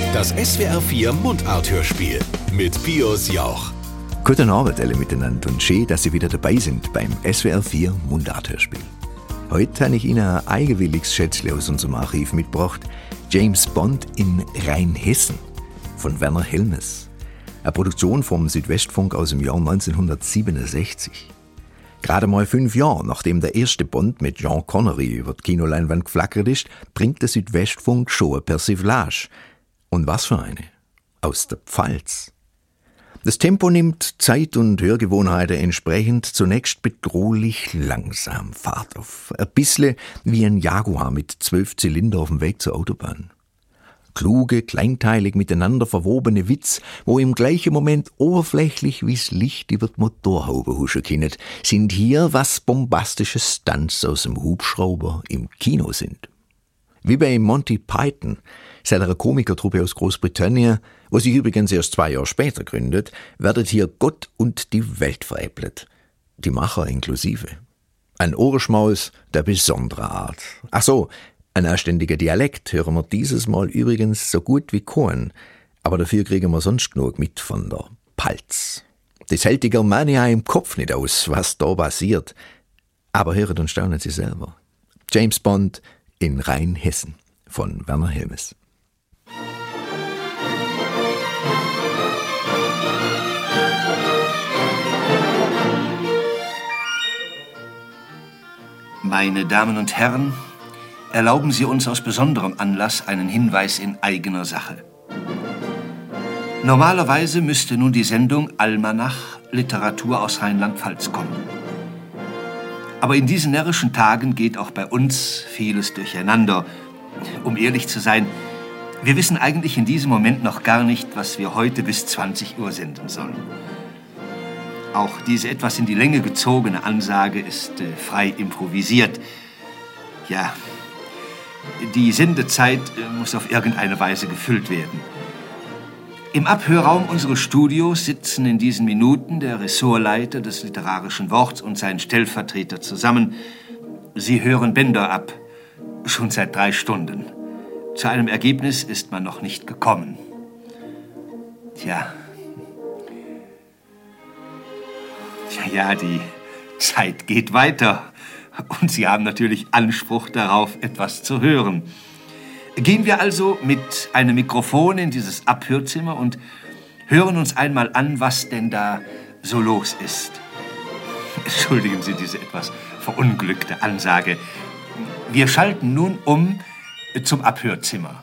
Das SWR 4 Mundart-Hörspiel mit Pius Jauch. Guten Abend alle miteinander und schön, dass Sie wieder dabei sind beim SWR 4 Mundart-Hörspiel. Heute habe ich Ihnen ein eigenwilliges Schätzchen aus unserem Archiv mitgebracht. James Bond in Rheinhessen von Werner Helmes. Eine Produktion vom Südwestfunk aus dem Jahr 1967. Gerade mal 5 Jahre, nachdem der erste Bond mit Sean Connery über die Kinoleinwand geflackert ist, bringt der Südwestfunk schon eine Persiflage. Und was für eine? Aus der Pfalz. Das Tempo nimmt Zeit- und Hörgewohnheiten entsprechend zunächst bedrohlich langsam Fahrt auf. Ein bisschen wie ein Jaguar mit 12 Zylinder auf dem Weg zur Autobahn. Kluge, kleinteilig miteinander verwobene Witz, wo im gleichen Moment oberflächlich wie's Licht über die Motorhaube huschen können, sind hier, was bombastische Stunts aus dem Hubschrauber im Kino sind. Wie bei Monty Python, seiner Komikertruppe aus Großbritannien, wo sich übrigens erst 2 Jahre später gründet, werdet hier Gott und die Welt veräppelt. Die Macher inklusive. Ein Ohrenschmaus der besonderen Art. Ach so, ein anständiger Dialekt hören wir dieses Mal übrigens so gut wie keinen, aber dafür kriegen wir sonst genug mit von der Pfalz. Das hält die Germania im Kopf nicht aus, was da passiert. Aber hören und staunen Sie selber. James Bond in Rheinhessen von Werner Helmes. Meine Damen und Herren, erlauben Sie uns aus besonderem Anlass einen Hinweis in eigener Sache. Normalerweise müsste nun die Sendung Almanach Literatur aus Rheinland-Pfalz kommen. Aber in diesen närrischen Tagen geht auch bei uns vieles durcheinander. Um ehrlich zu sein, wir wissen eigentlich in diesem Moment noch gar nicht, was wir heute bis 20 Uhr senden sollen. Auch diese etwas in die Länge gezogene Ansage ist frei improvisiert. Ja, die Sendezeit muss auf irgendeine Weise gefüllt werden. Im Abhörraum unseres Studios sitzen in diesen Minuten der Ressortleiter des literarischen Worts und sein Stellvertreter zusammen. Sie hören Bänder ab, schon seit 3 Stunden. Zu einem Ergebnis ist man noch nicht gekommen. Tja. Ja, die Zeit geht weiter. Und Sie haben natürlich Anspruch darauf, etwas zu hören. Gehen wir also mit einem Mikrofon in dieses Abhörzimmer und hören uns einmal an, was denn da so los ist. Entschuldigen Sie diese etwas verunglückte Ansage. Wir schalten nun um zum Abhörzimmer.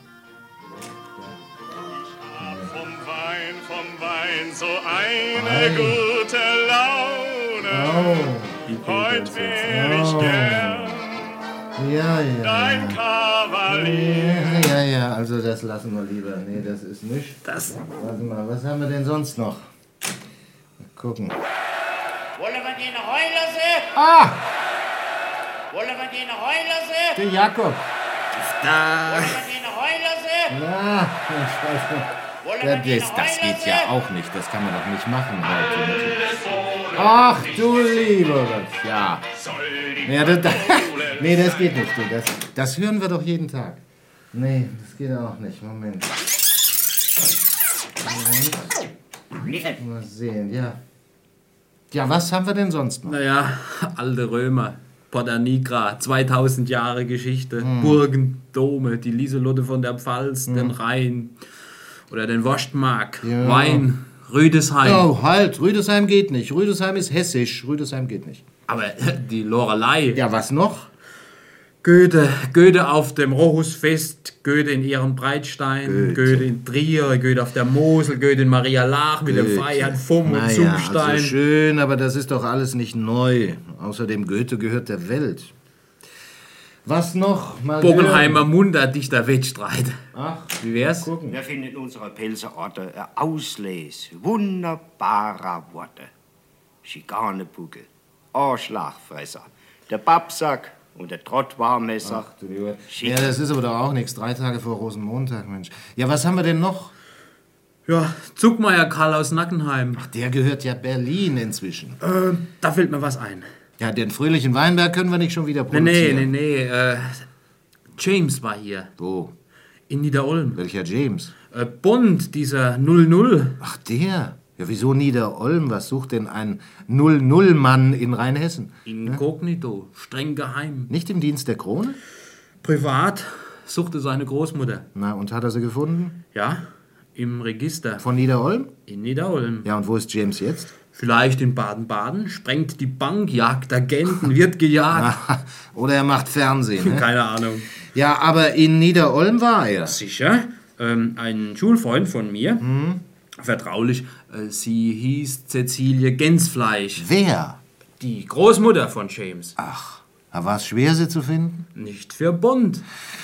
Vom Wein, so eine gute Laune. Heute wär ich gern dein Kavalier. Ja, also das lassen wir lieber. Nee, das ist nicht. Warte mal, was haben wir denn sonst noch? Mal gucken. Wollen wir den Heulasse? Ah! Wollen wir den Heulasse? Der Jakob. Wollen wir den Heulasse? Ja, ich weiß nicht. Das geht ja auch nicht. Das kann man doch nicht machen heute. Ach du lieber Gott. Ja. Nee, das geht nicht. Das hören wir doch jeden Tag. Nee, das geht auch nicht. Moment. Mal sehen, ja. Ja, was haben wir denn sonst noch? Naja, alte Römer, Porta Nigra, 2000 Jahre Geschichte, Burgen, Dome, die Lieselotte von der Pfalz, den Rhein oder den Wurstmark, Ja. Wein, Rüdesheim. Oh, halt, Rüdesheim geht nicht. Rüdesheim ist hessisch. Rüdesheim geht nicht. Aber die Lorelei. Ja, was noch? Goethe auf dem Rochusfest, Goethe in Ehrenbreitstein, Goethe in Trier, Goethe auf der Mosel, Goethe in Maria Laach mit dem Freiherrn Fumm und Zugstein. Also schön, aber das ist doch alles nicht neu. Außerdem, Goethe gehört der Welt. Was noch? Mal Bockenheimer Mundardichter Wettstreit. Ach, wie wär's? Gucken. Wir finden in unserer Pelzerorte Ausles wunderbarer Worte. Schikanebuckel, Arschlachfresser, der Babsack und der Trottwarmesser. Ach, du lieber. Ja, das ist aber doch auch nichts. 3 Tage vor Rosenmontag, Mensch. Ja, was haben wir denn noch? Ja, Zuckmeier Karl aus Nackenheim. Ach, der gehört ja Berlin inzwischen. Da fällt mir was ein. Ja, den fröhlichen Weinberg können wir nicht schon wieder produzieren. Nee. James war hier. Wo? In Niederolm. Welcher James? Bond, dieser 00. Ach, der. Ja, wieso Niederolm? Was sucht denn ein 00-Mann in Rheinhessen? Inkognito, streng geheim. Nicht im Dienst der Krone? Privat suchte seine Großmutter. Na, und hat er sie gefunden? Ja, im Register. Von Niederolm? In Niederolm. Ja, und wo ist James jetzt? Vielleicht in Baden-Baden, sprengt die Bank, jagt Agenten, wird gejagt. Oder er macht Fernsehen. Ne? Keine Ahnung. Ja, aber in Niederolm war er. Sicher. Ein Schulfreund von mir, vertraulich, sie hieß Cäcilie Gänsfleisch. Wer? Die Großmutter von James. Ach, war es schwer, sie zu finden? Nicht für Bond.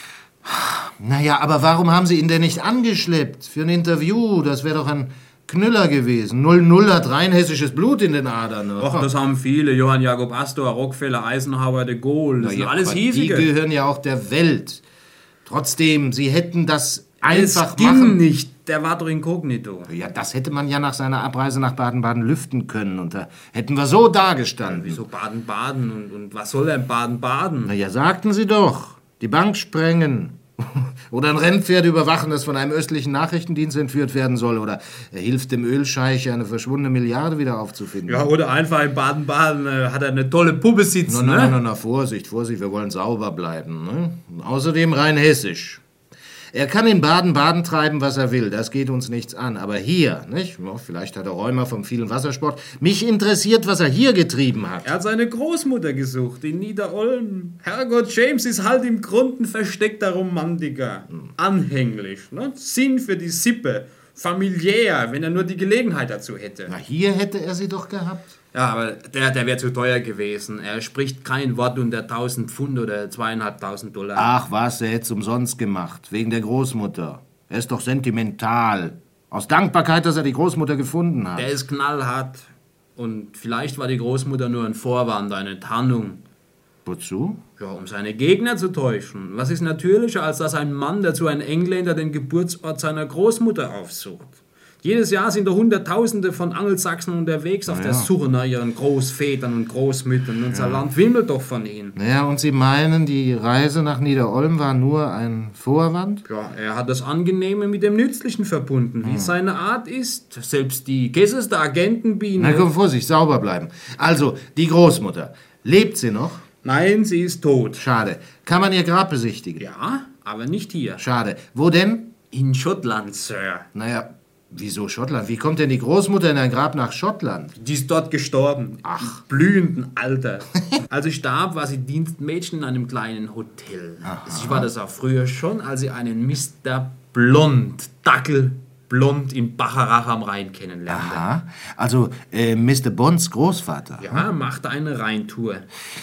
Naja, aber warum haben Sie ihn denn nicht angeschleppt? Für ein Interview, das wäre doch ein Knüller gewesen. 00 hat rheinhessisches Blut in den Adern. Ach, das haben viele. Johann Jakob Astor, Rockefeller, Eisenhower, de Gaulle. Das sind alles hiesige. Die gehören ja auch der Welt. Trotzdem, Sie hätten das einfach Es ging machen. nicht. Der war doch inkognito. Ja, das hätte man ja nach seiner Abreise nach Baden-Baden lüften können. Und da hätten wir so dagestanden. Wieso Baden-Baden? Und was soll denn Baden-Baden? Na ja, sagten Sie doch. Die Bank sprengen. Oder ein Rennpferd überwachen, das von einem östlichen Nachrichtendienst entführt werden soll. Oder er hilft dem Ölscheich, eine verschwundene Milliarde wieder aufzufinden. Ja, oder einfach in Baden-Baden hat er eine tolle Puppe sitzen, ne? Na, Vorsicht, wir wollen sauber bleiben. Ne? Außerdem rein hessisch. Er kann in Baden-Baden treiben, was er will, das geht uns nichts an. Aber hier, nicht? Ja, vielleicht hat er Rheuma vom vielen Wassersport. Mich interessiert, was er hier getrieben hat. Er hat seine Großmutter gesucht in Niederolm. Herrgott, James ist halt im Grunde ein versteckter Romantiker. Anhänglich, ne? Sinn für die Sippe. Familiär, wenn er nur die Gelegenheit dazu hätte. Na, hier hätte er sie doch gehabt. Ja, aber der wäre zu teuer gewesen. Er spricht kein Wort unter 1000 Pfund oder 2.500 $. Ach was, er hätte es umsonst gemacht, wegen der Großmutter. Er ist doch sentimental. Aus Dankbarkeit, dass er die Großmutter gefunden hat. Der ist knallhart. Und vielleicht war die Großmutter nur ein Vorwand, eine Tarnung. Wozu? Ja, um seine Gegner zu täuschen. Was ist natürlicher, als dass ein Mann, dazu ein Engländer, den Geburtsort seiner Großmutter aufsucht? Jedes Jahr sind da Hunderttausende von Angelsachsen unterwegs auf der Suche nach ihren Großvätern und Großmüttern. Unser Land wimmelt doch von ihnen. Naja, und Sie meinen, die Reise nach Niederolm war nur ein Vorwand? Ja, er hat das Angenehme mit dem Nützlichen verbunden, wie es seine Art ist. Selbst die geseste Agentenbiene... Na komm, Vorsicht, sauber bleiben. Also, die Großmutter. Lebt sie noch? Nein, sie ist tot. Schade. Kann man ihr Grab besichtigen? Ja, aber nicht hier. Schade. Wo denn? In Schottland, Sir. Naja, wieso Schottland? Wie kommt denn die Großmutter in ein Grab nach Schottland? Die ist dort gestorben. Ach. Im blühenden Alter. Als sie starb, war sie Dienstmädchen in einem kleinen Hotel. Sie war das auch früher schon, als sie einen Mr. Blond, Dackelblond in Bacharach am Rhein kennenlernte. Aha, also Mr. Bonds Großvater. Ja, machte eine Rheintour.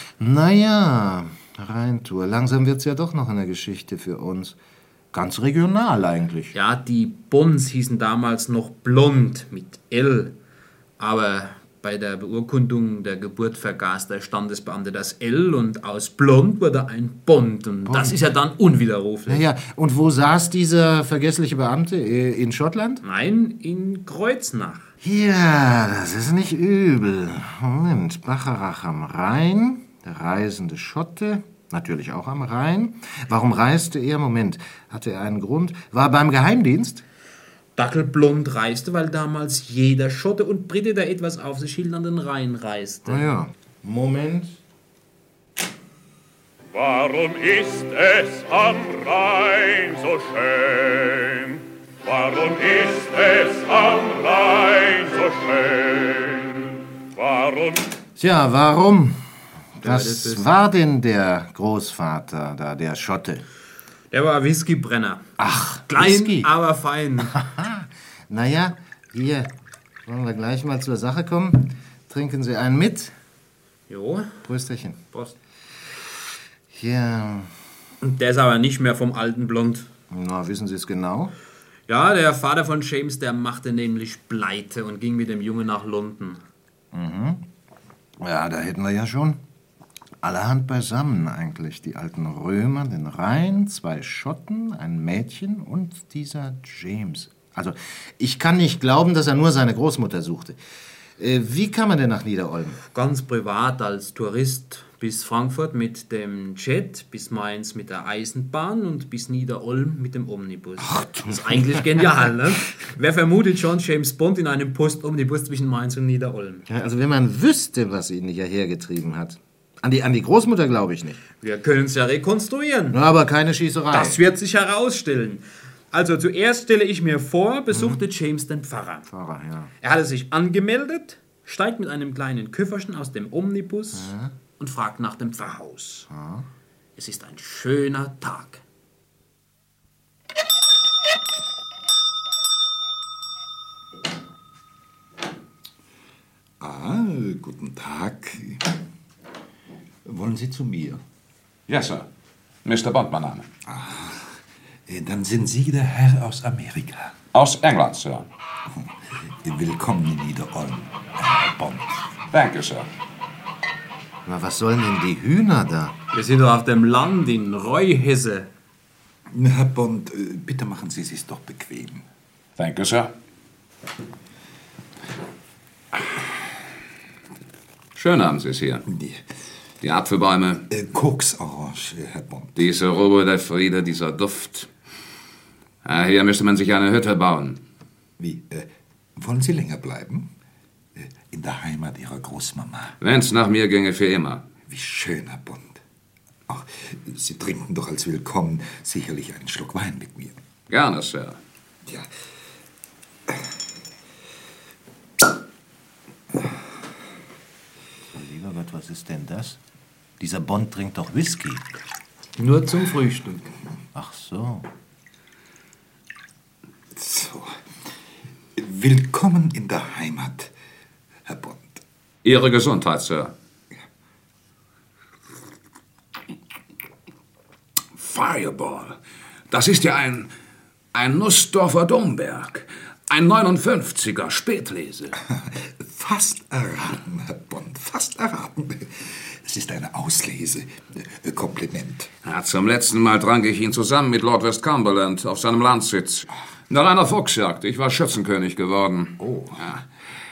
Naja, Rheintour. Langsam wird's ja doch noch eine Geschichte für uns. Ganz regional eigentlich. Ja, die Bonds hießen damals noch Blond mit L. Aber bei der Beurkundung der Geburt vergaß der Standesbeamte das L und aus Blond wurde ein Bond. Und das ist ja dann unwiderruflich. Naja, und wo saß dieser vergessliche Beamte? In Schottland? Nein, in Kreuznach. Ja, das ist nicht übel. Moment, Bacharach am Rhein, der reisende Schotte... Natürlich auch am Rhein. Warum reiste er? Moment, hatte er einen Grund? War beim Geheimdienst? Dackelblond reiste, weil damals jeder Schotte und Brite, der etwas auf sich hielt, an den Rhein reiste. Na ja, Moment. Warum ist es am Rhein so schön? Warum ist es am Rhein so schön? Warum? Tja, warum? Was war denn der Großvater da, der Schotte? Der war Whiskybrenner. Ach, klein, Whisky. aber fein. Naja, hier, wollen wir gleich mal zur Sache kommen. Trinken Sie einen mit? Jo. Prösterchen. Prost. Ja. Der ist aber nicht mehr vom alten Blond. Na, wissen Sie es genau? Ja, der Vater von James, der machte nämlich Pleite und ging mit dem Jungen nach London. Mhm. Ja, da hätten wir ja schon allerhand beisammen eigentlich. Die alten Römer, den Rhein, 2 Schotten, ein Mädchen und dieser James. Also, ich kann nicht glauben, dass er nur seine Großmutter suchte. Wie kann man denn nach Niederolm? Ganz privat als Tourist bis Frankfurt mit dem Jet, bis Mainz mit der Eisenbahn und bis Niederolm mit dem Omnibus. Das ist eigentlich genial, ne? Wer vermutet schon James Bond in einem Post-Omnibus zwischen Mainz und Niederolm? Ja, also wenn man wüsste, was ihn hierher getrieben hat. An die Großmutter glaube ich nicht. Wir können es ja rekonstruieren. Aber keine Schießerei. Das wird sich herausstellen. Also zuerst stelle ich mir vor, besuchte James den Pfarrer. Pfarrer, ja. Er hatte sich angemeldet, steigt mit einem kleinen Köfferchen aus dem Omnibus und fragt nach dem Pfarrhaus. Es ist ein schöner Tag. Guten Tag. Wollen Sie zu mir? Ja, Sir. Mr. Bond, mein Name. Dann sind Sie der Herr aus Amerika. Aus England, Sir. Willkommen in Niederolm, Herr Bond. Danke, Sir. Na, was sollen denn die Hühner da? Wir sind doch auf dem Land in Reuhesse. Herr Bond, bitte machen Sie es sich doch bequem. Danke, Sir. Schön haben Sie es hier. Die Apfelbäume. Koksorange, Herr Bond. Diese Ruhe, der Friede, dieser Duft. Hier müsste man sich eine Hütte bauen. Wie, wollen Sie länger bleiben? In der Heimat Ihrer Großmama. Wenn's nach mir ginge, für immer. Wie schön, Herr Bond. Ach, Sie trinken doch als Willkommen sicherlich einen Schluck Wein mit mir. Gerne, Sir. Ja. Lieber Gott, was ist denn das? Dieser Bond trinkt doch Whisky. Nur zum Frühstück. Ach so. So. Willkommen in der Heimat, Herr Bond. Ihre Gesundheit, Sir. Fireball. Das ist ja ein Nussdorfer Domberg. Ein 59er Spätlese. Fast erraten, Herr Bond, fast erraten. Es ist eine Auslese. Kompliment. Ja, zum letzten Mal trank ich ihn zusammen mit Lord Westcumberland auf seinem Landsitz. Nach einer Fuchsjagd. Ich war Schützenkönig geworden. Oh. Ja.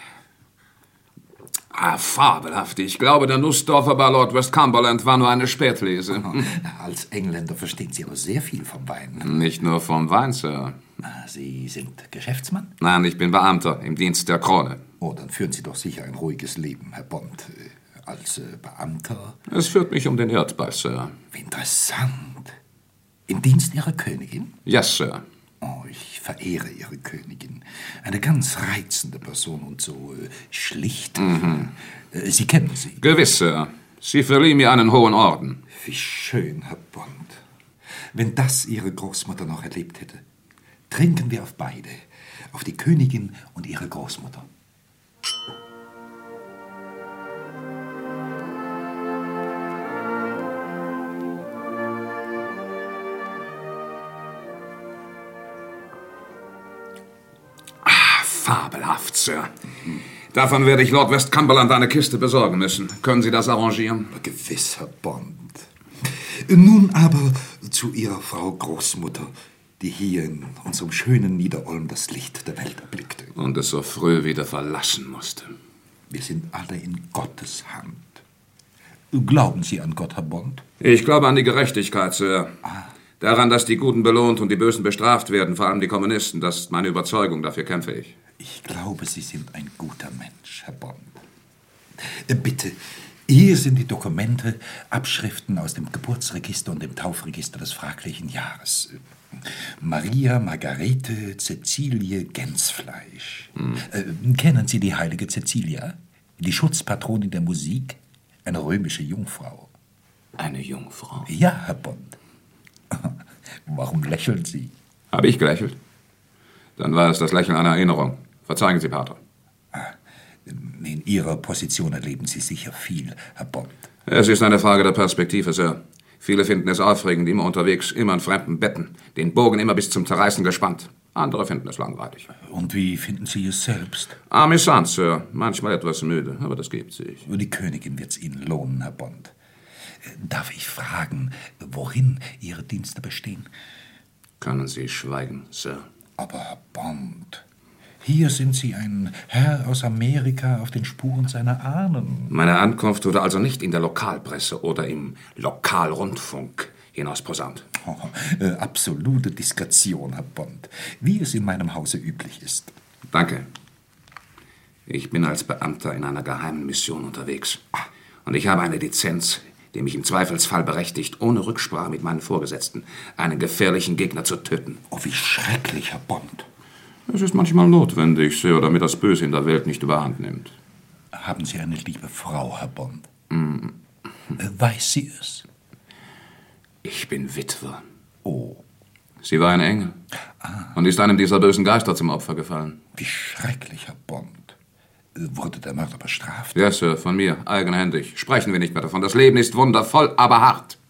Fabelhaft. Ich glaube, der Nussdorfer bei Lord Westcumberland war nur eine Spätlese. Als Engländer verstehen Sie aber sehr viel vom Wein. Nicht nur vom Wein, Sir. Sie sind Geschäftsmann? Nein, ich bin Beamter im Dienst der Krone. Oh, dann führen Sie doch sicher ein ruhiges Leben, Herr Bond. Als Beamter? Es führt mich um den Erdball, Sir. Wie interessant. Im Dienst Ihrer Königin? Yes, Sir. Oh, ich verehre Ihre Königin. Eine ganz reizende Person und so schlicht. Sie kennen sie? Gewiss, Sir. Sie verlieh mir einen hohen Orden. Wie schön, Herr Bond. Wenn das Ihre Großmutter noch erlebt hätte. Trinken wir auf beide. Auf die Königin und ihre Großmutter. Fabelhaft, Sir. Davon werde ich Lord Westcumberland eine Kiste besorgen müssen. Können Sie das arrangieren? Gewiss, Herr Bond. Nun aber zu Ihrer Frau Großmutter, die hier in unserem schönen Niederolm das Licht der Welt erblickte. Und es so früh wieder verlassen musste. Wir sind alle in Gottes Hand. Glauben Sie an Gott, Herr Bond? Ich glaube an die Gerechtigkeit, Sir. Daran, dass die Guten belohnt und die Bösen bestraft werden, vor allem die Kommunisten. Das ist meine Überzeugung, dafür kämpfe ich. Ich glaube, Sie sind ein guter Mensch, Herr Bond. Bitte, hier sind die Dokumente, Abschriften aus dem Geburtsregister und dem Taufregister des fraglichen Jahres. Maria Margarete Cäcilie Gänsfleisch. Kennen Sie die heilige Cäcilia? Die Schutzpatronin der Musik? Eine römische Jungfrau. Eine Jungfrau? Ja, Herr Bond. Warum lächeln Sie? Habe ich gelächelt? Dann war es das Lächeln einer Erinnerung. Verzeihen Sie, Pater. In Ihrer Position erleben Sie sicher viel, Herr Bond. Es ist eine Frage der Perspektive, Sir. Viele finden es aufregend, immer unterwegs, immer in fremden Betten, den Bogen immer bis zum Zerreißen gespannt. Andere finden es langweilig. Und wie finden Sie es selbst? Amüsant, Sir. Manchmal etwas müde, aber das gibt sich. Die Königin wird's Ihnen lohnen, Herr Bond. Darf ich fragen, worin Ihre Dienste bestehen? Können Sie schweigen, Sir? Aber Herr Bond, Hier sind Sie, ein Herr aus Amerika, auf den Spuren seiner Ahnen. Meine Ankunft wurde also nicht in der Lokalpresse oder im Lokalrundfunk hinausposaunt. Absolute Diskretion, Herr Bond, wie es in meinem Hause üblich ist. Danke. Ich bin als Beamter in einer geheimen Mission unterwegs. Und ich habe eine Lizenz, die mich im Zweifelsfall berechtigt, ohne Rücksprache mit meinen Vorgesetzten, einen gefährlichen Gegner zu töten. Oh, wie schrecklich, Herr Bond. Es ist manchmal notwendig, Sir, damit das Böse in der Welt nicht überhand nimmt. Haben Sie eine liebe Frau, Herr Bond? Weiß sie es? Ich bin Witwer. Oh. Sie war ein Engel und ist einem dieser bösen Geister zum Opfer gefallen. Wie schrecklich, Herr Bond. Wurde der Mörder bestraft? Ja, Sir, von mir, eigenhändig. Sprechen wir nicht mehr davon. Das Leben ist wundervoll, aber hart.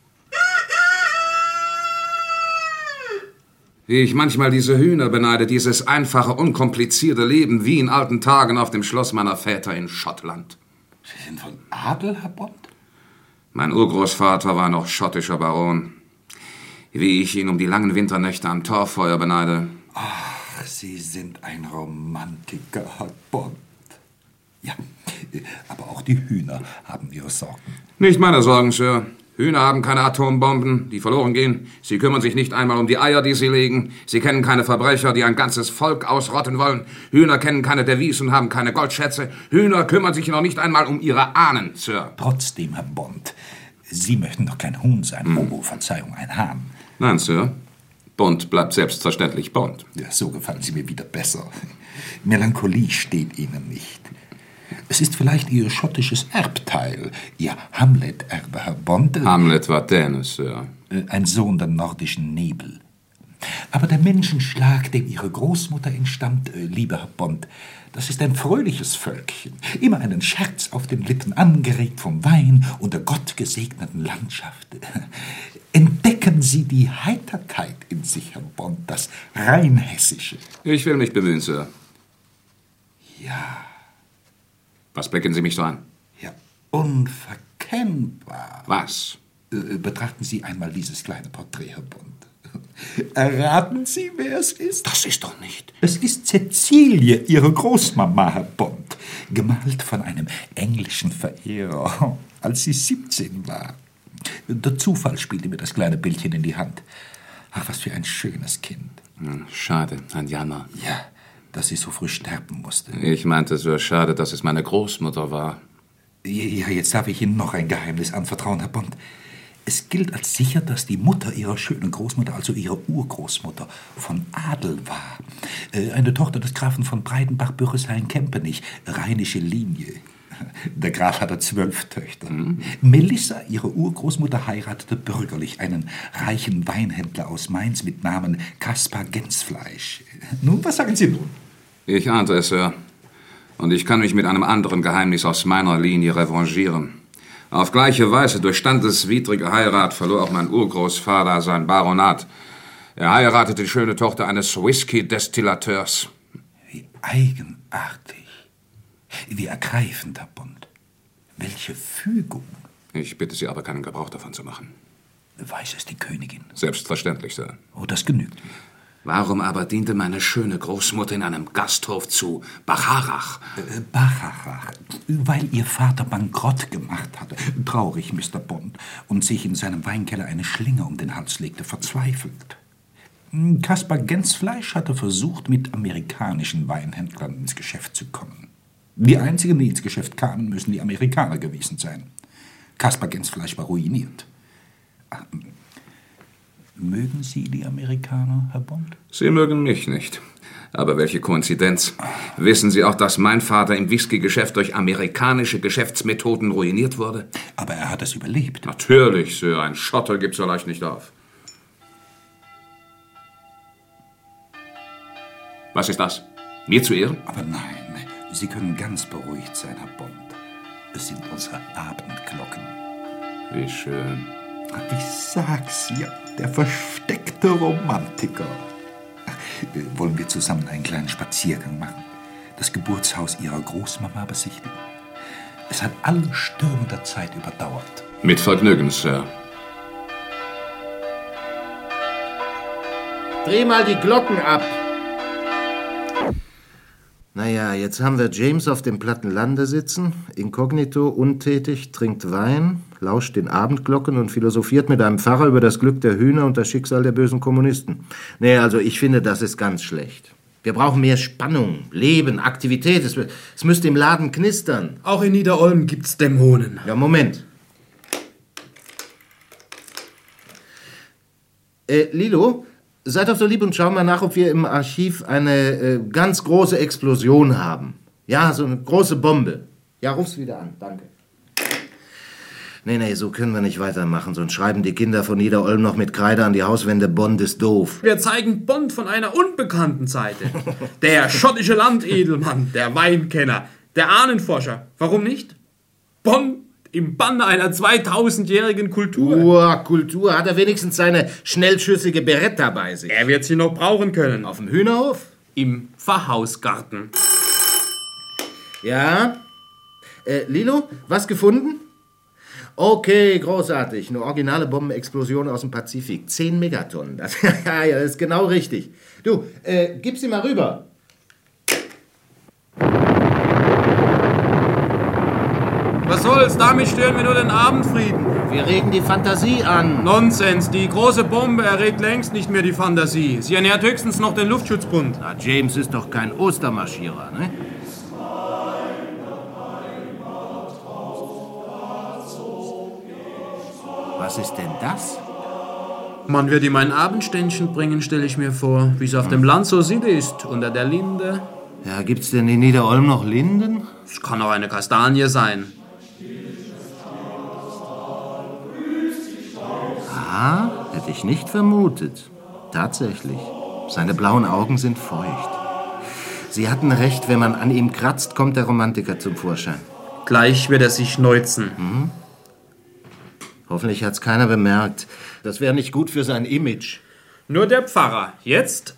Wie ich manchmal diese Hühner beneide, dieses einfache, unkomplizierte Leben, wie in alten Tagen auf dem Schloss meiner Väter in Schottland. Sie sind von Adel, Herr Bond? Mein Urgroßvater war noch schottischer Baron. Wie ich ihn um die langen Winternächte am Torfeuer beneide. Ach, Sie sind ein Romantiker, Herr Bond. Ja, aber auch die Hühner haben ihre Sorgen. Nicht meine Sorgen, Sir. Hühner haben keine Atombomben, die verloren gehen. Sie kümmern sich nicht einmal um die Eier, die sie legen. Sie kennen keine Verbrecher, die ein ganzes Volk ausrotten wollen. Hühner kennen keine Devisen und haben keine Goldschätze. Hühner kümmern sich noch nicht einmal um ihre Ahnen, Sir. Trotzdem, Herr Bond, Sie möchten doch kein Huhn sein. Oh, Verzeihung, ein Hahn. Nein, Sir. Bond bleibt selbstverständlich Bond. Ja, so gefallen Sie mir wieder besser. Melancholie steht Ihnen nicht. Es ist vielleicht Ihr schottisches Erbteil, Ihr Hamlet-Erbe, Herr Bond. Hamlet war Däne, Sir. Ein Sohn der nordischen Nebel. Aber der Menschenschlag, dem Ihre Großmutter entstammt, lieber Herr Bond, das ist ein fröhliches Völkchen. Immer einen Scherz auf den Lippen, angeregt vom Wein und der gottgesegneten Landschaft. Entdecken Sie die Heiterkeit in sich, Herr Bond, das Rheinhessische. Ich will mich bemühen, Sir. Ja. Was blicken Sie mich so an? Ja, unverkennbar. Was? Betrachten Sie einmal dieses kleine Porträt, Herr Bond. Erraten Sie, wer es ist? Das ist doch nicht. Es ist Cäcilie, Ihre Großmama, Herr Bond. Gemalt von einem englischen Verehrer, als sie 17 war. Der Zufall spielte mir das kleine Bildchen in die Hand. Ach, was für ein schönes Kind. Schade, ein Jammer. Ja, dass sie so früh sterben musste. Ich meinte, so schade, dass es meine Großmutter war. Ja, jetzt darf ich Ihnen noch ein Geheimnis anvertrauen, Herr Bond. Es gilt als sicher, dass die Mutter Ihrer schönen Großmutter, also Ihre Urgroßmutter, von Adel war. Eine Tochter des Grafen von Breidenbach-Bürreshain-Kempenich, rheinische Linie. Der Graf hatte 12 Töchter. Melissa, ihre Urgroßmutter, heiratete bürgerlich einen reichen Weinhändler aus Mainz mit Namen Kaspar Gänsfleisch. Nun, was sagen Sie nun? Ich ahnte es, Sir. Und ich kann mich mit einem anderen Geheimnis aus meiner Linie revanchieren. Auf gleiche Weise durch standeswidrige Heirat verlor auch mein Urgroßvater sein Baronat. Er heiratete die schöne Tochter eines Whisky-Destillateurs. Wie eigenartig. Wie ergreifend, Herr Bond. Welche Fügung. Ich bitte Sie aber, keinen Gebrauch davon zu machen. Weiß es die Königin? Selbstverständlich, Sir. Oh, das genügt mir. Warum aber diente meine schöne Großmutter in einem Gasthof zu Bacharach? Bacharach, weil ihr Vater Bankrott gemacht hatte. Traurig, Mr. Bond, und sich in seinem Weinkeller eine Schlinge um den Hals legte, verzweifelt. Kaspar Gänsfleisch hatte versucht, mit amerikanischen Weinhändlern ins Geschäft zu kommen. Die einzigen, die ins Geschäft kamen, müssen die Amerikaner gewesen sein. Kaspar Gänsfleisch war ruiniert. Mögen Sie die Amerikaner, Herr Bond? Sie mögen mich nicht. Aber welche Koinzidenz. Wissen Sie auch, dass mein Vater im Whisky-Geschäft durch amerikanische Geschäftsmethoden ruiniert wurde? Aber er hat es überlebt. Natürlich, Sir. Ein Schotter gibt so leicht nicht auf. Was ist das? Mir zu Ehren? Aber nein, Sie können ganz beruhigt sein, Herr Bond. Es sind unsere Abendglocken. Wie schön. Ich sag's ja, der versteckte Romantiker. Wollen wir zusammen einen kleinen Spaziergang machen? Das Geburtshaus Ihrer Großmama besichtigen? Es hat alle Stürme der Zeit überdauert. Mit Vergnügen, Sir. Dreh mal die Glocken ab. Naja, jetzt haben wir James auf dem platten Lande sitzen, inkognito, untätig, trinkt Wein, lauscht den Abendglocken und philosophiert mit einem Pfarrer über das Glück der Hühner und das Schicksal der bösen Kommunisten. Nee, also ich finde, das ist ganz schlecht. Wir brauchen mehr Spannung, Leben, Aktivität. Es müsste im Laden knistern. Auch in Niederolm gibt's Dämonen. Ja, Moment. Lilo, sei doch so lieb und schau mal nach, ob wir im Archiv eine ganz große Explosion haben. Ja, so eine große Bombe. Ja, ruf's wieder an, danke. Nee, so können wir nicht weitermachen, sonst schreiben die Kinder von Niederolm noch mit Kreide an die Hauswände, Bond ist doof. Wir zeigen Bond von einer unbekannten Seite. Der schottische Landedelmann, der Weinkenner, der Ahnenforscher. Warum nicht? Bond im Banne einer 2000-jährigen Kultur. Kultur. Hat er wenigstens seine schnellschüssige Beretta bei sich? Er wird sie noch brauchen können. Auf dem Hühnerhof? Im Pfarrhausgarten. Ja? Lilo, was gefunden? Okay, großartig. Eine originale Bombenexplosion aus dem Pazifik. 10 Megatonnen. Das ist genau richtig. Du, gib sie mal rüber. Was soll's? Damit stören wir nur den Abendfrieden. Wir regen die Fantasie an. Nonsens. Die große Bombe erregt längst nicht mehr die Fantasie. Sie ernährt höchstens noch den Luftschutzbund. Na, James ist doch kein Ostermarschierer, ne? Was ist denn das? Man wird ihm ein Abendständchen bringen, stelle ich mir vor, wie es auf dem Land so Sitte ist, unter der Linde. Ja, gibt's denn in Niederolm noch Linden? Es kann auch eine Kastanie sein. Ah, hätte ich nicht vermutet. Tatsächlich. Seine blauen Augen sind feucht. Sie hatten recht, wenn man an ihm kratzt, kommt der Romantiker zum Vorschein. Gleich wird er sich neuzen. Mhm. Hoffentlich hat's keiner bemerkt. Das wäre nicht gut für sein Image. Nur der Pfarrer. Jetzt?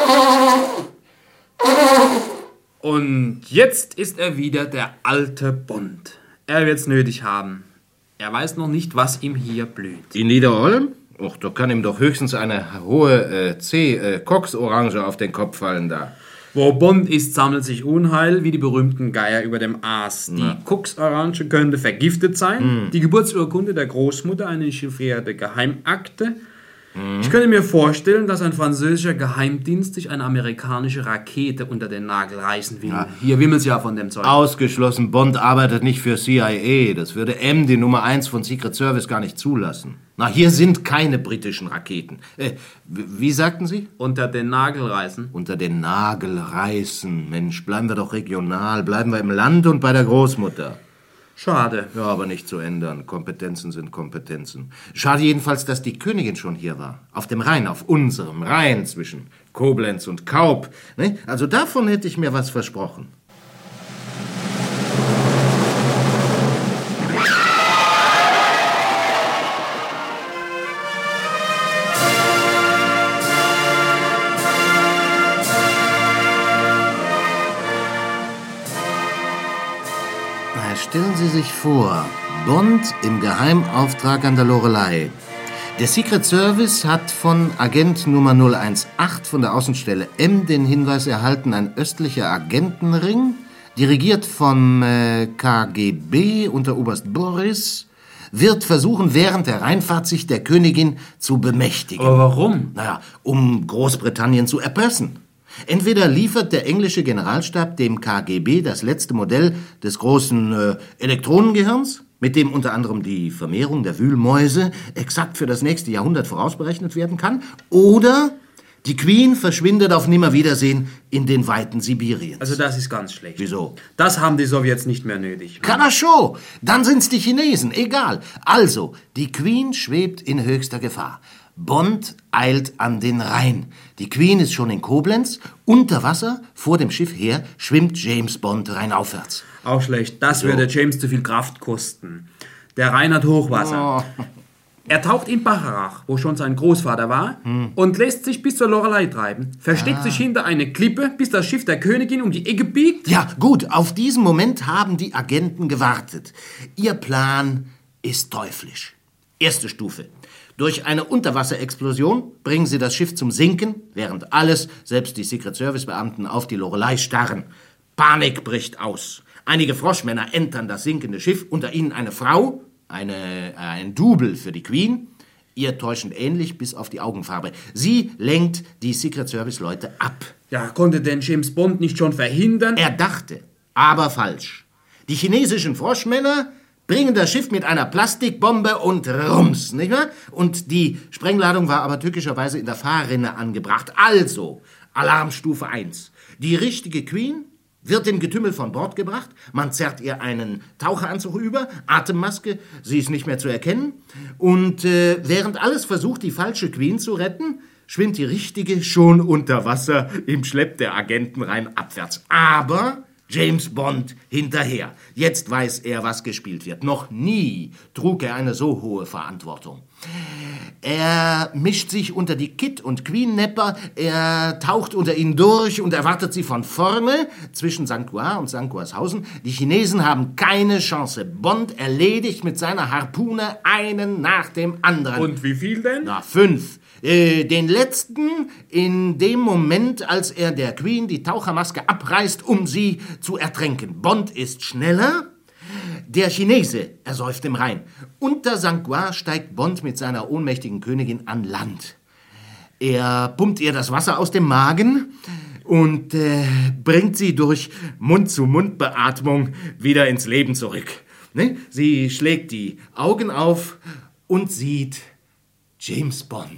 Und jetzt ist er wieder der alte Bond. Er wird's nötig haben. Er weiß noch nicht, was ihm hier blüht. In Niederolm? Och, da kann ihm doch höchstens eine hohe Cox-Orange auf den Kopf fallen da. Wo Bond ist, sammelt sich Unheil, wie die berühmten Geier über dem Aas. Die Cox-Orange könnte vergiftet sein. Die Geburtsurkunde der Großmutter, eine chiffrierte Geheimakte. Ich könnte mir vorstellen, dass ein französischer Geheimdienst sich eine amerikanische Rakete unter den Nagel reißen will. Ja. Hier wimmelt's ja von dem Zeug. Ausgeschlossen, Bond arbeitet nicht für CIA. Das würde M, die Nummer 1 von Secret Service, gar nicht zulassen. Na, hier sind keine britischen Raketen. Wie sagten Sie? Unter den Nagel reißen. Unter den Nagel reißen. Mensch, bleiben wir doch regional. Bleiben wir im Land und bei der Großmutter. Schade. Ja, aber nicht zu ändern. Kompetenzen sind Kompetenzen. Schade jedenfalls, dass die Königin schon hier war. Auf dem Rhein, auf unserem Rhein zwischen Koblenz und Kaub. Ne? Also davon hätte ich mir was versprochen. Stellen Sie sich vor, Bond im Geheimauftrag an der Loreley. Der Secret Service hat von Agent Nummer 018 von der Außenstelle M den Hinweis erhalten, ein östlicher Agentenring, dirigiert vom KGB unter Oberst Boris, wird versuchen, während der Rheinfahrt sich der Königin zu bemächtigen. Aber warum? Naja, um Großbritannien zu erpressen. Entweder liefert der englische Generalstab dem KGB das letzte Modell des großen Elektronengehirns, mit dem unter anderem die Vermehrung der Wühlmäuse exakt für das nächste Jahrhundert vorausberechnet werden kann, oder die Queen verschwindet auf Nimmerwiedersehen in den Weiten Sibiriens. Also das ist ganz schlecht. Wieso? Das haben die Sowjets nicht mehr nötig. Kanascho, dann sind's die Chinesen, egal. Also, die Queen schwebt in höchster Gefahr. Bond eilt an den Rhein. Die Queen ist schon in Koblenz. Unter Wasser, vor dem Schiff her, schwimmt James Bond rheinaufwärts. Auch schlecht. Das würde James zu viel Kraft kosten. Der Rhein hat Hochwasser. Oh. Er taucht in Bacharach, wo schon sein Großvater war, und lässt sich bis zur Loreley treiben. Versteckt sich hinter eine Klippe, bis das Schiff der Königin um die Ecke biegt. Ja, gut. Auf diesen Moment haben die Agenten gewartet. Ihr Plan ist teuflisch. Erste Stufe. Durch eine Unterwasserexplosion bringen sie das Schiff zum Sinken, während alles, selbst die Secret-Service-Beamten, auf die Loreley starren. Panik bricht aus. Einige Froschmänner entern das sinkende Schiff, unter ihnen eine Frau, ein Double für die Queen, ihr täuschend ähnlich bis auf die Augenfarbe. Sie lenkt die Secret Service Leute ab. Ja, konnte denn James Bond nicht schon verhindern? Er dachte, aber falsch. Die chinesischen Froschmänner bringen das Schiff mit einer Plastikbombe und rums, nicht wahr? Und die Sprengladung war aber tückischerweise in der Fahrrinne angebracht. Also, Alarmstufe 1. Die richtige Queen wird im Getümmel von Bord gebracht, man zerrt ihr einen Taucheranzug über, Atemmaske, sie ist nicht mehr zu erkennen. Und während alles versucht, die falsche Queen zu retten, schwimmt die richtige schon unter Wasser im Schlepp der Agenten rein abwärts. Aber James Bond hinterher. Jetzt weiß er, was gespielt wird. Noch nie trug er eine so hohe Verantwortung. Er mischt sich unter die Kid- und Queen-Nepper, er taucht unter ihnen durch und erwartet sie von vorne zwischen St. Croix und St. Croixhausen. Die Chinesen haben keine Chance. Bond erledigt mit seiner Harpune einen nach dem anderen. Und wie viel denn? Na, 5. Den letzten in dem Moment, als er der Queen die Tauchermaske abreißt, um sie zu ertränken. Bond ist schneller. Der Chinese ersäuft im Rhein. Unter St. Croix steigt Bond mit seiner ohnmächtigen Königin an Land. Er pumpt ihr das Wasser aus dem Magen und bringt sie durch Mund-zu-Mund-Beatmung wieder ins Leben zurück. Ne? Sie schlägt die Augen auf und sieht James Bond.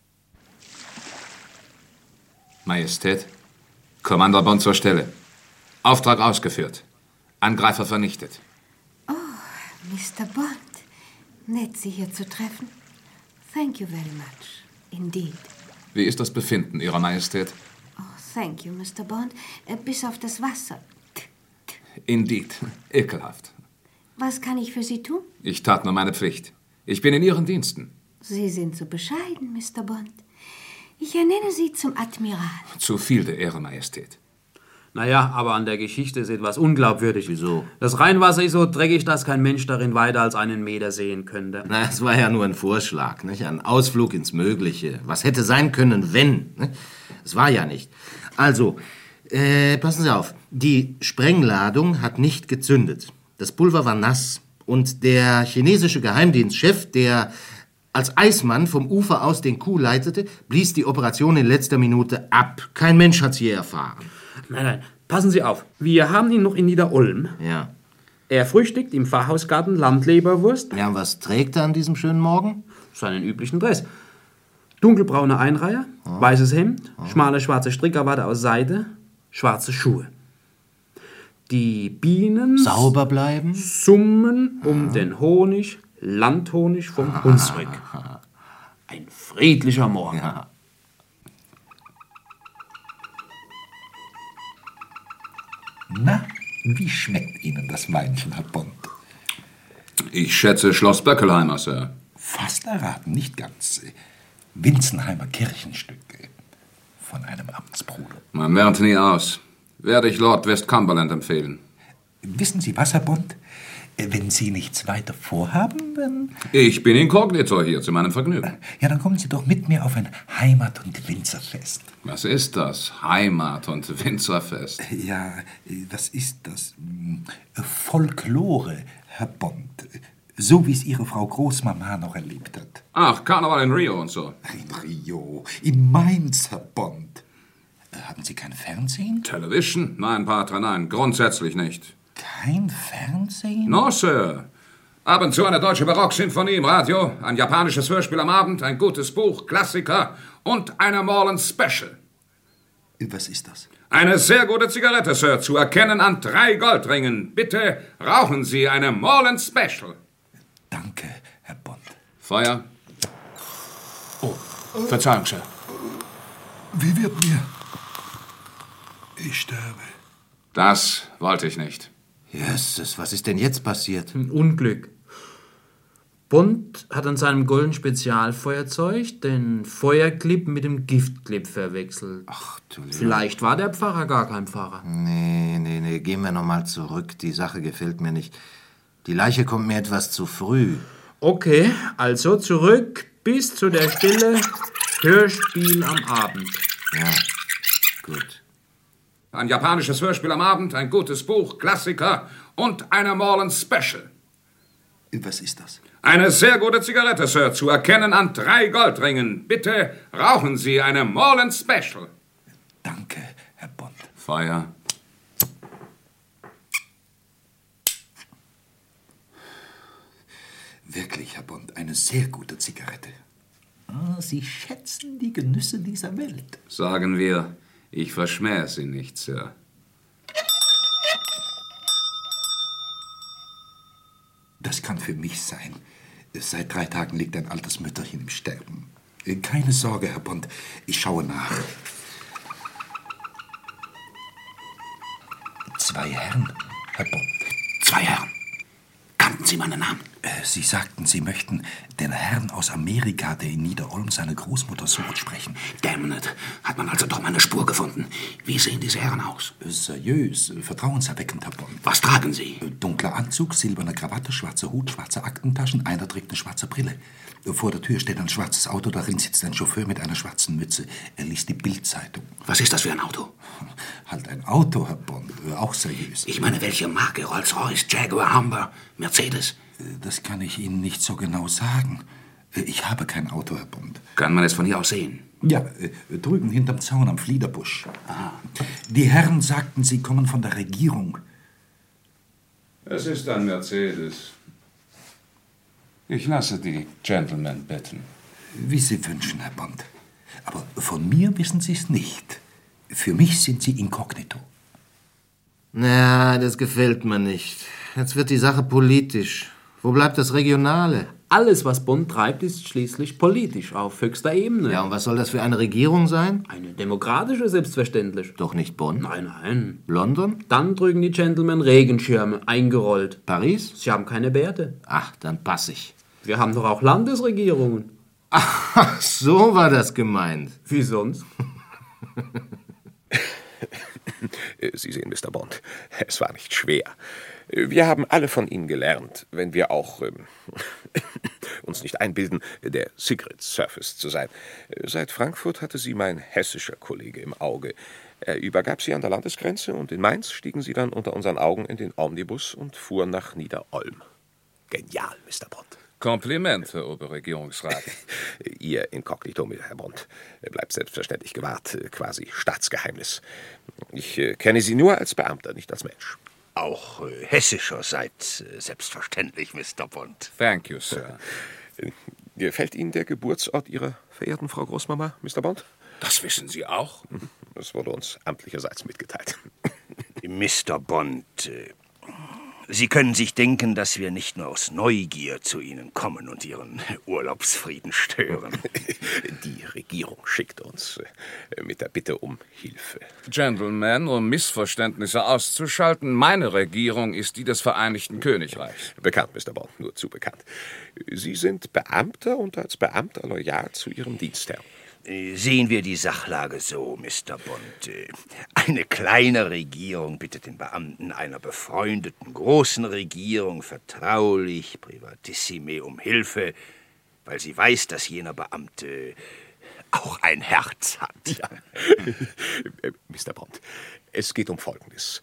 Majestät, Commander Bond zur Stelle. Auftrag ausgeführt. Angreifer vernichtet. Oh, Mr. Bond. Nett, Sie hier zu treffen. Thank you very much. Indeed. Wie ist das Befinden, Ihrer Majestät? Oh, thank you, Mr. Bond. Bis auf das Wasser. Indeed. Ekelhaft. Was kann ich für Sie tun? Ich tat nur meine Pflicht. Ich bin in Ihren Diensten. Sie sind so bescheiden, Mr. Bond. Ich ernenne Sie zum Admiral. Zu viel der Ehre, Majestät. Naja, aber an der Geschichte ist etwas unglaubwürdig. Wieso? Das Rheinwasser ist so dreckig, dass kein Mensch darin weiter als einen Meter sehen könnte. Na, es war ja nur ein Vorschlag, nicht? Ein Ausflug ins Mögliche. Was hätte sein können, wenn? Ne? Es war ja nicht. Also, passen Sie auf. Die Sprengladung hat nicht gezündet. Das Pulver war nass. Und der chinesische Geheimdienstchef, der als Eismann vom Ufer aus den Coup leitete, blies die Operation in letzter Minute ab. Kein Mensch hat's je erfahren. Nein, passen Sie auf. Wir haben ihn noch in Nieder-Ulm. Ja. Er frühstückt im Pfarrhausgarten Landleberwurst. Ja, und was trägt er an diesem schönen Morgen? Seinen üblichen Dress. Dunkelbraune Einreiher, weißes Hemd, schmale schwarze Strickkrawatte aus Seide, schwarze Schuhe. Die Bienen sauber bleiben, summen um den Honig, Landhonig vom Hunsrück. Ein friedlicher Morgen. Ja. Na, wie schmeckt Ihnen das Weinchen, Herr Bond? Ich schätze Schloss Böckelheimer, Sir. Fast erraten, nicht ganz. Winzenheimer Kirchenstücke von einem Amtsbruder. Man lernt nie aus. Werde ich Lord Westcumberland empfehlen. Wissen Sie was, Herr Bond? Wenn Sie nichts weiter vorhaben, dann... Ich bin Inkognito hier, zu meinem Vergnügen. Ja, dann kommen Sie doch mit mir auf ein Heimat- und Winzerfest. Was ist das? Heimat- und Winzerfest? Ja, was ist das? Folklore, Herr Bond. So wie es Ihre Frau Großmama noch erlebt hat. Ach, Karneval in Rio und so. In Rio, in Mainz, Herr Bond. Haben Sie kein Fernsehen? Television? Nein, Patre, nein, grundsätzlich nicht. Kein Fernsehen? No, Sir. Ab und zu eine deutsche Barocksinfonie im Radio, ein japanisches Hörspiel am Abend, ein gutes Buch, Klassiker und eine Morland Special. Was ist das? Eine sehr gute Zigarette, Sir, zu erkennen an 3 Goldringen. Bitte rauchen Sie eine Morland Special. Danke, Herr Bond. Feuer. Oh, Verzeihung, Sir. Wie wird mir? Ich sterbe. Das wollte ich nicht. Jesus, was ist denn jetzt passiert? Ein Unglück. Bond hat an seinem goldenen Spezialfeuerzeug den Feuerclip mit dem Giftclip verwechselt. Ach, du Lieber. Vielleicht war der Pfarrer gar kein Pfarrer. Nee, gehen wir noch mal zurück. Die Sache gefällt mir nicht. Die Leiche kommt mir etwas zu früh. Okay, also zurück bis zu der Stelle Hörspiel am Abend. Ja, gut. Ein japanisches Hörspiel am Abend, ein gutes Buch, Klassiker und eine Morland Special. Was ist das? Eine sehr gute Zigarette, Sir, zu erkennen an 3 Goldringen. Bitte rauchen Sie eine Morland Special. Danke, Herr Bond. Feuer. Wirklich, Herr Bond, eine sehr gute Zigarette. Sie schätzen die Genüsse dieser Welt. Sagen wir, ich verschmähe Sie nicht, Sir. Das kann für mich sein. Seit 3 Tagen liegt ein altes Mütterchen im Sterben. Keine Sorge, Herr Bond, ich schaue nach. 2 Herren, Herr Bond. 2 Herren. Kannten Sie meinen Namen? Sie sagten, Sie möchten den Herrn aus Amerika, der in Niederolm seine Großmutter sucht, sprechen. Damn it. Hat man also doch meine Spur gefunden. Wie sehen diese Herren aus? Seriös, vertrauenserweckend, Herr Bond. Was tragen Sie? Dunkler Anzug, silberne Krawatte, schwarzer Hut, schwarze Aktentaschen, einer trägt eine schwarze Brille. Vor der Tür steht ein schwarzes Auto, darin sitzt ein Chauffeur mit einer schwarzen Mütze. Er liest die Bild-Zeitung. Was ist das für ein Auto? Halt ein Auto, Herr Bond, auch seriös. Ich meine, welche Marke? Rolls-Royce, Jaguar, Humber, Mercedes? Das kann ich Ihnen nicht so genau sagen. Ich habe kein Auto, Herr Bond. Kann man es von hier aus sehen? Ja, drüben hinterm Zaun am Fliederbusch. Die Herren sagten, Sie kommen von der Regierung. Es ist ein Mercedes. Ich lasse die Gentlemen bitten. Wie Sie wünschen, Herr Bond. Aber von mir wissen Sie es nicht. Für mich sind Sie inkognito. Na, das gefällt mir nicht. Jetzt wird die Sache politisch. Wo bleibt das Regionale? Alles, was Bond treibt, ist schließlich politisch, auf höchster Ebene. Ja, und was soll das für eine Regierung sein? Eine demokratische, selbstverständlich. Doch nicht Bonn? Nein, nein. London? Dann trügen die Gentlemen Regenschirme, eingerollt. Paris? Sie haben keine Bärte. Ach, dann pass ich. Wir haben doch auch Landesregierungen. Ach, so war das gemeint. Wie sonst? Sie sehen, Mr. Bond, es war nicht schwer. Wir haben alle von Ihnen gelernt, wenn wir auch uns nicht einbilden, der Secret Service zu sein. Seit Frankfurt hatte sie mein hessischer Kollege im Auge. Er übergab sie an der Landesgrenze und in Mainz stiegen sie dann unter unseren Augen in den Omnibus und fuhren nach Niederolm. Genial, Mr. Bond. Kompliment, Herr Oberregierungsrat. Ihr Inkognito, Herr Bond, bleibt selbstverständlich gewahrt, quasi Staatsgeheimnis. Ich kenne Sie nur als Beamter, nicht als Mensch. Auch hessischerseits selbstverständlich, Mr. Bond. Thank you, Sir. Gefällt Ihnen der Geburtsort Ihrer verehrten Frau Großmama, Mr. Bond? Das wissen Sie auch? Das wurde uns amtlicherseits mitgeteilt. Mr. Bond, Sie können sich denken, dass wir nicht nur aus Neugier zu Ihnen kommen und Ihren Urlaubsfrieden stören. Die Regierung schickt uns mit der Bitte um Hilfe. Gentlemen, um Missverständnisse auszuschalten, meine Regierung ist die des Vereinigten Königreichs. Bekannt, Mr. Bond, nur zu bekannt. Sie sind Beamter und als Beamter loyal zu Ihrem Dienstherrn. Sehen wir die Sachlage so, Mr. Bond. Eine kleine Regierung bittet den Beamten einer befreundeten großen Regierung vertraulich, privatissime um Hilfe, weil sie weiß, dass jener Beamte auch ein Herz hat. Ja. Mr. Bond, es geht um Folgendes.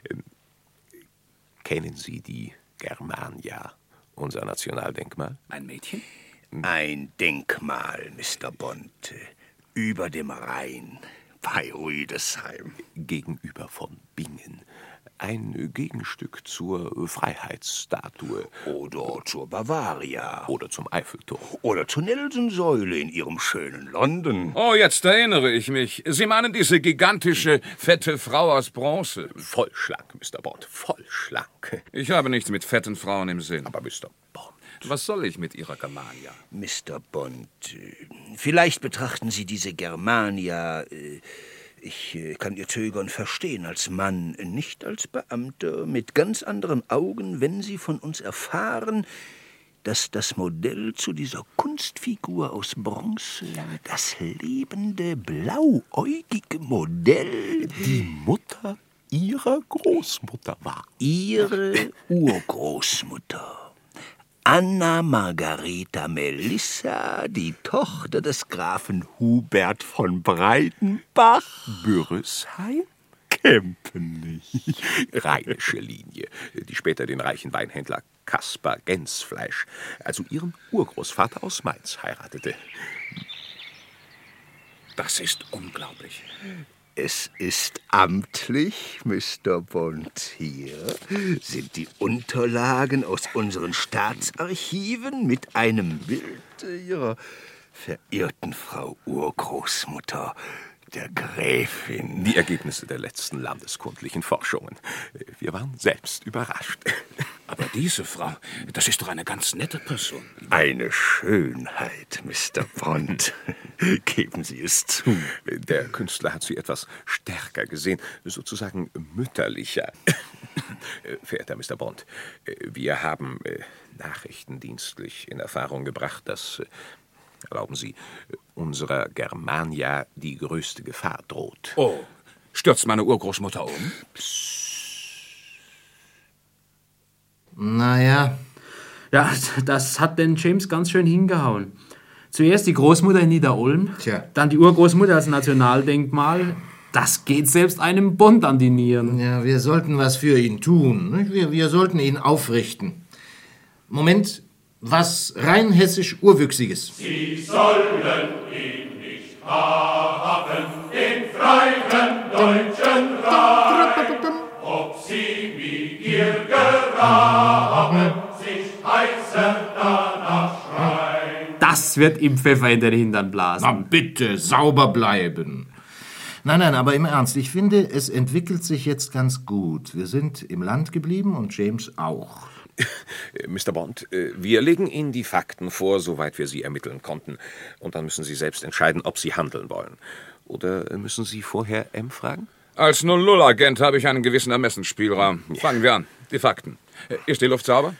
Kennen Sie die Germania, unser Nationaldenkmal? Ein Mädchen? Ein Denkmal, Mr. Bond, über dem Rhein, bei Rüdesheim. Gegenüber von Bingen. Ein Gegenstück zur Freiheitsstatue. Oder zur Bavaria. Oder zum Eiffelturm. Oder zur Nelson-Säule in Ihrem schönen London. Oh, jetzt erinnere ich mich. Sie meinen diese gigantische, fette Frau aus Bronze. Voll schlank, Mr. Bond, voll schlank. Ich habe nichts mit fetten Frauen im Sinn. Aber Mr. Bond... Was soll ich mit Ihrer Germania? Mr. Bond, vielleicht betrachten Sie diese Germania, ich kann Ihr Zögern verstehen, als Mann, nicht als Beamter, mit ganz anderen Augen, wenn Sie von uns erfahren, dass das Modell zu dieser Kunstfigur aus Bronze, das lebende, blauäugige Modell, die Mutter Ihrer Großmutter war. Ihre Urgroßmutter. Anna Margareta Melissa, die Tochter des Grafen Hubert von Breitenbach. Bürresheim? Campen nicht. Rheinische Linie, die später den reichen Weinhändler Kaspar Gänsfleisch, also ihren Urgroßvater aus Mainz, heiratete. Das ist unglaublich. Es ist amtlich, Mr. Bond. Hier sind die Unterlagen aus unseren Staatsarchiven mit einem Bild Ihrer verehrten Frau Urgroßmutter, der Gräfin. Die Ergebnisse der letzten landeskundlichen Forschungen. Wir waren selbst überrascht. Aber diese Frau, das ist doch eine ganz nette Person. Eine Schönheit, Mr. Bond. Geben Sie es zu. Der Künstler hat sie etwas stärker gesehen, sozusagen mütterlicher. Verehrter Mr. Bond, wir haben nachrichtendienstlich in Erfahrung gebracht, dass, erlauben Sie, unserer Germania die größte Gefahr droht. Oh, stürzt meine Urgroßmutter um? Naja. Ja, das hat den James ganz schön hingehauen. Zuerst die Großmutter in Nieder-Ulm, dann die Urgroßmutter als Nationaldenkmal. Das geht selbst einem Bond an die Nieren. Ja, wir sollten was für ihn tun. Wir sollten ihn aufrichten. Moment, was rein hessisch Urwüchsiges. Sie sollen ihn nicht haben, den freien deutschen Rat, ob sie mit ihr geraben, sich heißer danach schreien. Das wird ihm Pfeffer in den Hintern blasen. Na bitte, sauber bleiben. Nein, aber im Ernst, ich finde, es entwickelt sich jetzt ganz gut. Wir sind im Land geblieben und James auch. Mr. Bond, wir legen Ihnen die Fakten vor, soweit wir sie ermitteln konnten. Und dann müssen Sie selbst entscheiden, ob Sie handeln wollen. Oder müssen Sie vorher M fragen? Als 00-Agent habe ich einen gewissen Ermessensspielraum. Fangen wir an. Die Fakten. Ist die Luft sauber?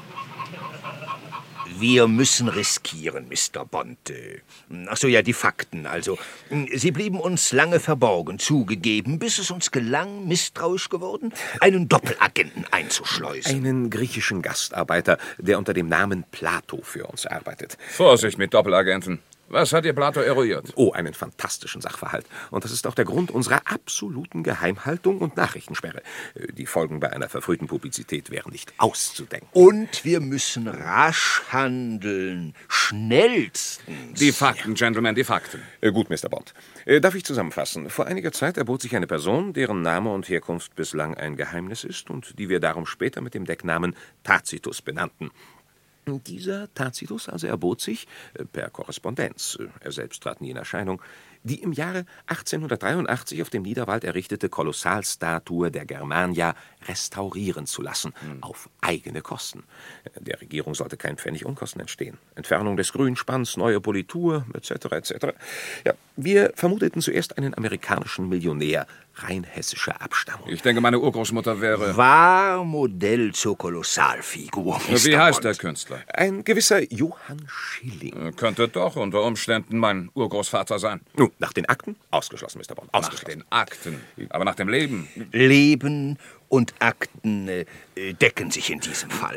Wir müssen riskieren, Mr. Bond. Ach so, ja, die Fakten. Also, Sie blieben uns lange verborgen, zugegeben, bis es uns gelang, misstrauisch geworden, einen Doppelagenten einzuschleusen. Einen griechischen Gastarbeiter, der unter dem Namen Plato für uns arbeitet. Vorsicht mit Doppelagenten. Was hat Ihr Plato eruiert? Oh, einen fantastischen Sachverhalt. Und das ist auch der Grund unserer absoluten Geheimhaltung und Nachrichtensperre. Die Folgen bei einer verfrühten Publizität wären nicht auszudenken. Und wir müssen rasch handeln. Schnellstens. Die Fakten, Gentlemen, die Fakten. Gut, Mr. Bond. Darf ich zusammenfassen? Vor einiger Zeit erbot sich eine Person, deren Name und Herkunft bislang ein Geheimnis ist und die wir darum später mit dem Decknamen Tacitus benannten. Dieser Tacitus also erbot sich, per Korrespondenz, er selbst trat nie in Erscheinung, die im Jahre 1883 auf dem Niederwald errichtete Kolossalstatue der Germania restaurieren zu lassen, auf eigene Kosten. Der Regierung sollte kein Pfennig Unkosten entstehen. Entfernung des Grünspanns, neue Politur, etc., etc. Ja, wir vermuteten zuerst einen amerikanischen Millionär, rein hessischer Abstammung. Ich denke, meine Urgroßmutter wäre... War Modell zur Kolossalfigur. Wie heißt der Künstler? Ein gewisser Johann Schilling. Könnte doch unter Umständen mein Urgroßvater sein. Nun, nach den Akten? Ausgeschlossen, Mr. Bond. Nach den Akten. Aber nach dem Leben? Leben und Akten decken sich in diesem Fall.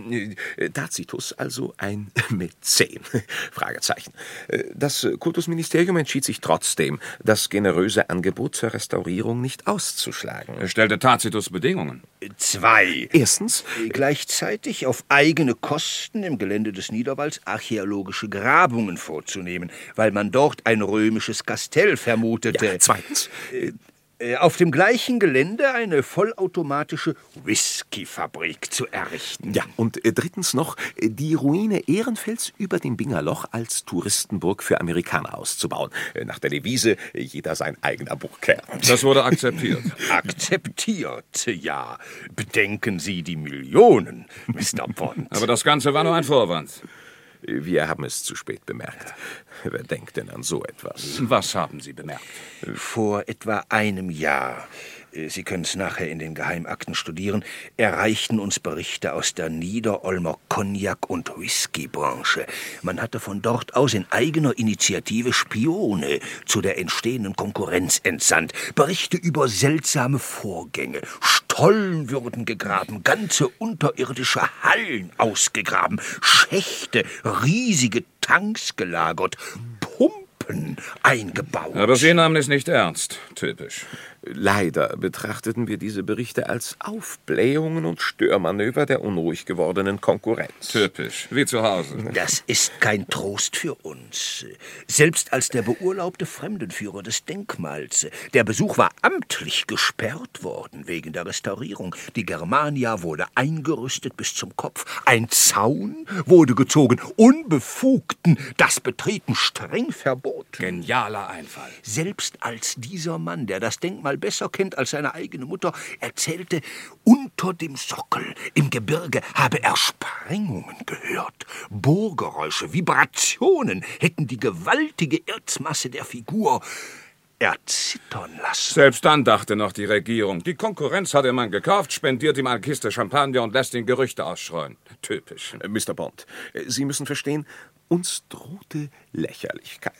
Tacitus also ein Mäzen? Fragezeichen. Das Kultusministerium entschied sich trotzdem, das generöse Angebot zur Restaurierung nicht auszuschlagen. Stellte Tacitus Bedingungen? 2. Erstens, gleichzeitig auf eigene Kosten im Gelände des Niederwalds archäologische Grabungen vorzunehmen, weil man dort ein römisches Kastell vermutete. Ja, zweitens, auf dem gleichen Gelände eine vollautomatische Whiskyfabrik zu errichten. Ja, und drittens noch, die Ruine Ehrenfels über dem Bingerloch als Touristenburg für Amerikaner auszubauen. Nach der Devise, jeder sein eigener Burgkern. Das wurde akzeptiert. Akzeptiert, ja. Bedenken Sie die Millionen, Mr. Bond. Aber das Ganze war nur ein Vorwand. Wir haben es zu spät bemerkt. Wer denkt denn an so etwas? Was haben Sie bemerkt? Vor etwa einem Jahr, Sie können es nachher in den Geheimakten studieren, erreichten uns Berichte aus der Nieder-Olmer Cognac- und Whiskybranche. Man hatte von dort aus in eigener Initiative Spione zu der entstehenden Konkurrenz entsandt. Berichte über seltsame Vorgänge. Stollen würden gegraben, ganze unterirdische Hallen ausgegraben, Schächte, riesige Tanks gelagert, Waffen eingebaut. Aber Sie nahmen es nicht ernst. Typisch. Leider betrachteten wir diese Berichte als Aufblähungen und Störmanöver der unruhig gewordenen Konkurrenz. Typisch, wie zu Hause. Das ist kein Trost für uns. Selbst als der beurlaubte Fremdenführer des Denkmals. Der Besuch war amtlich gesperrt worden wegen der Restaurierung. Die Germania wurde eingerüstet bis zum Kopf. Ein Zaun wurde gezogen. Unbefugten das Betreten streng verboten. Genialer Einfall. Selbst als dieser Mann, der das Denkmal besser kennt als seine eigene Mutter, erzählte, unter dem Sockel im Gebirge habe er Sprengungen gehört. Bohrgeräusche, Vibrationen hätten die gewaltige Erzmasse der Figur erzittern lassen. Selbst dann dachte noch die Regierung, die Konkurrenz hat der Mann gekauft, spendiert ihm eine Kiste Champagner und lässt ihn Gerüchte ausstreuen. Typisch. Mr. Bond, Sie müssen verstehen, uns drohte Lächerlichkeit.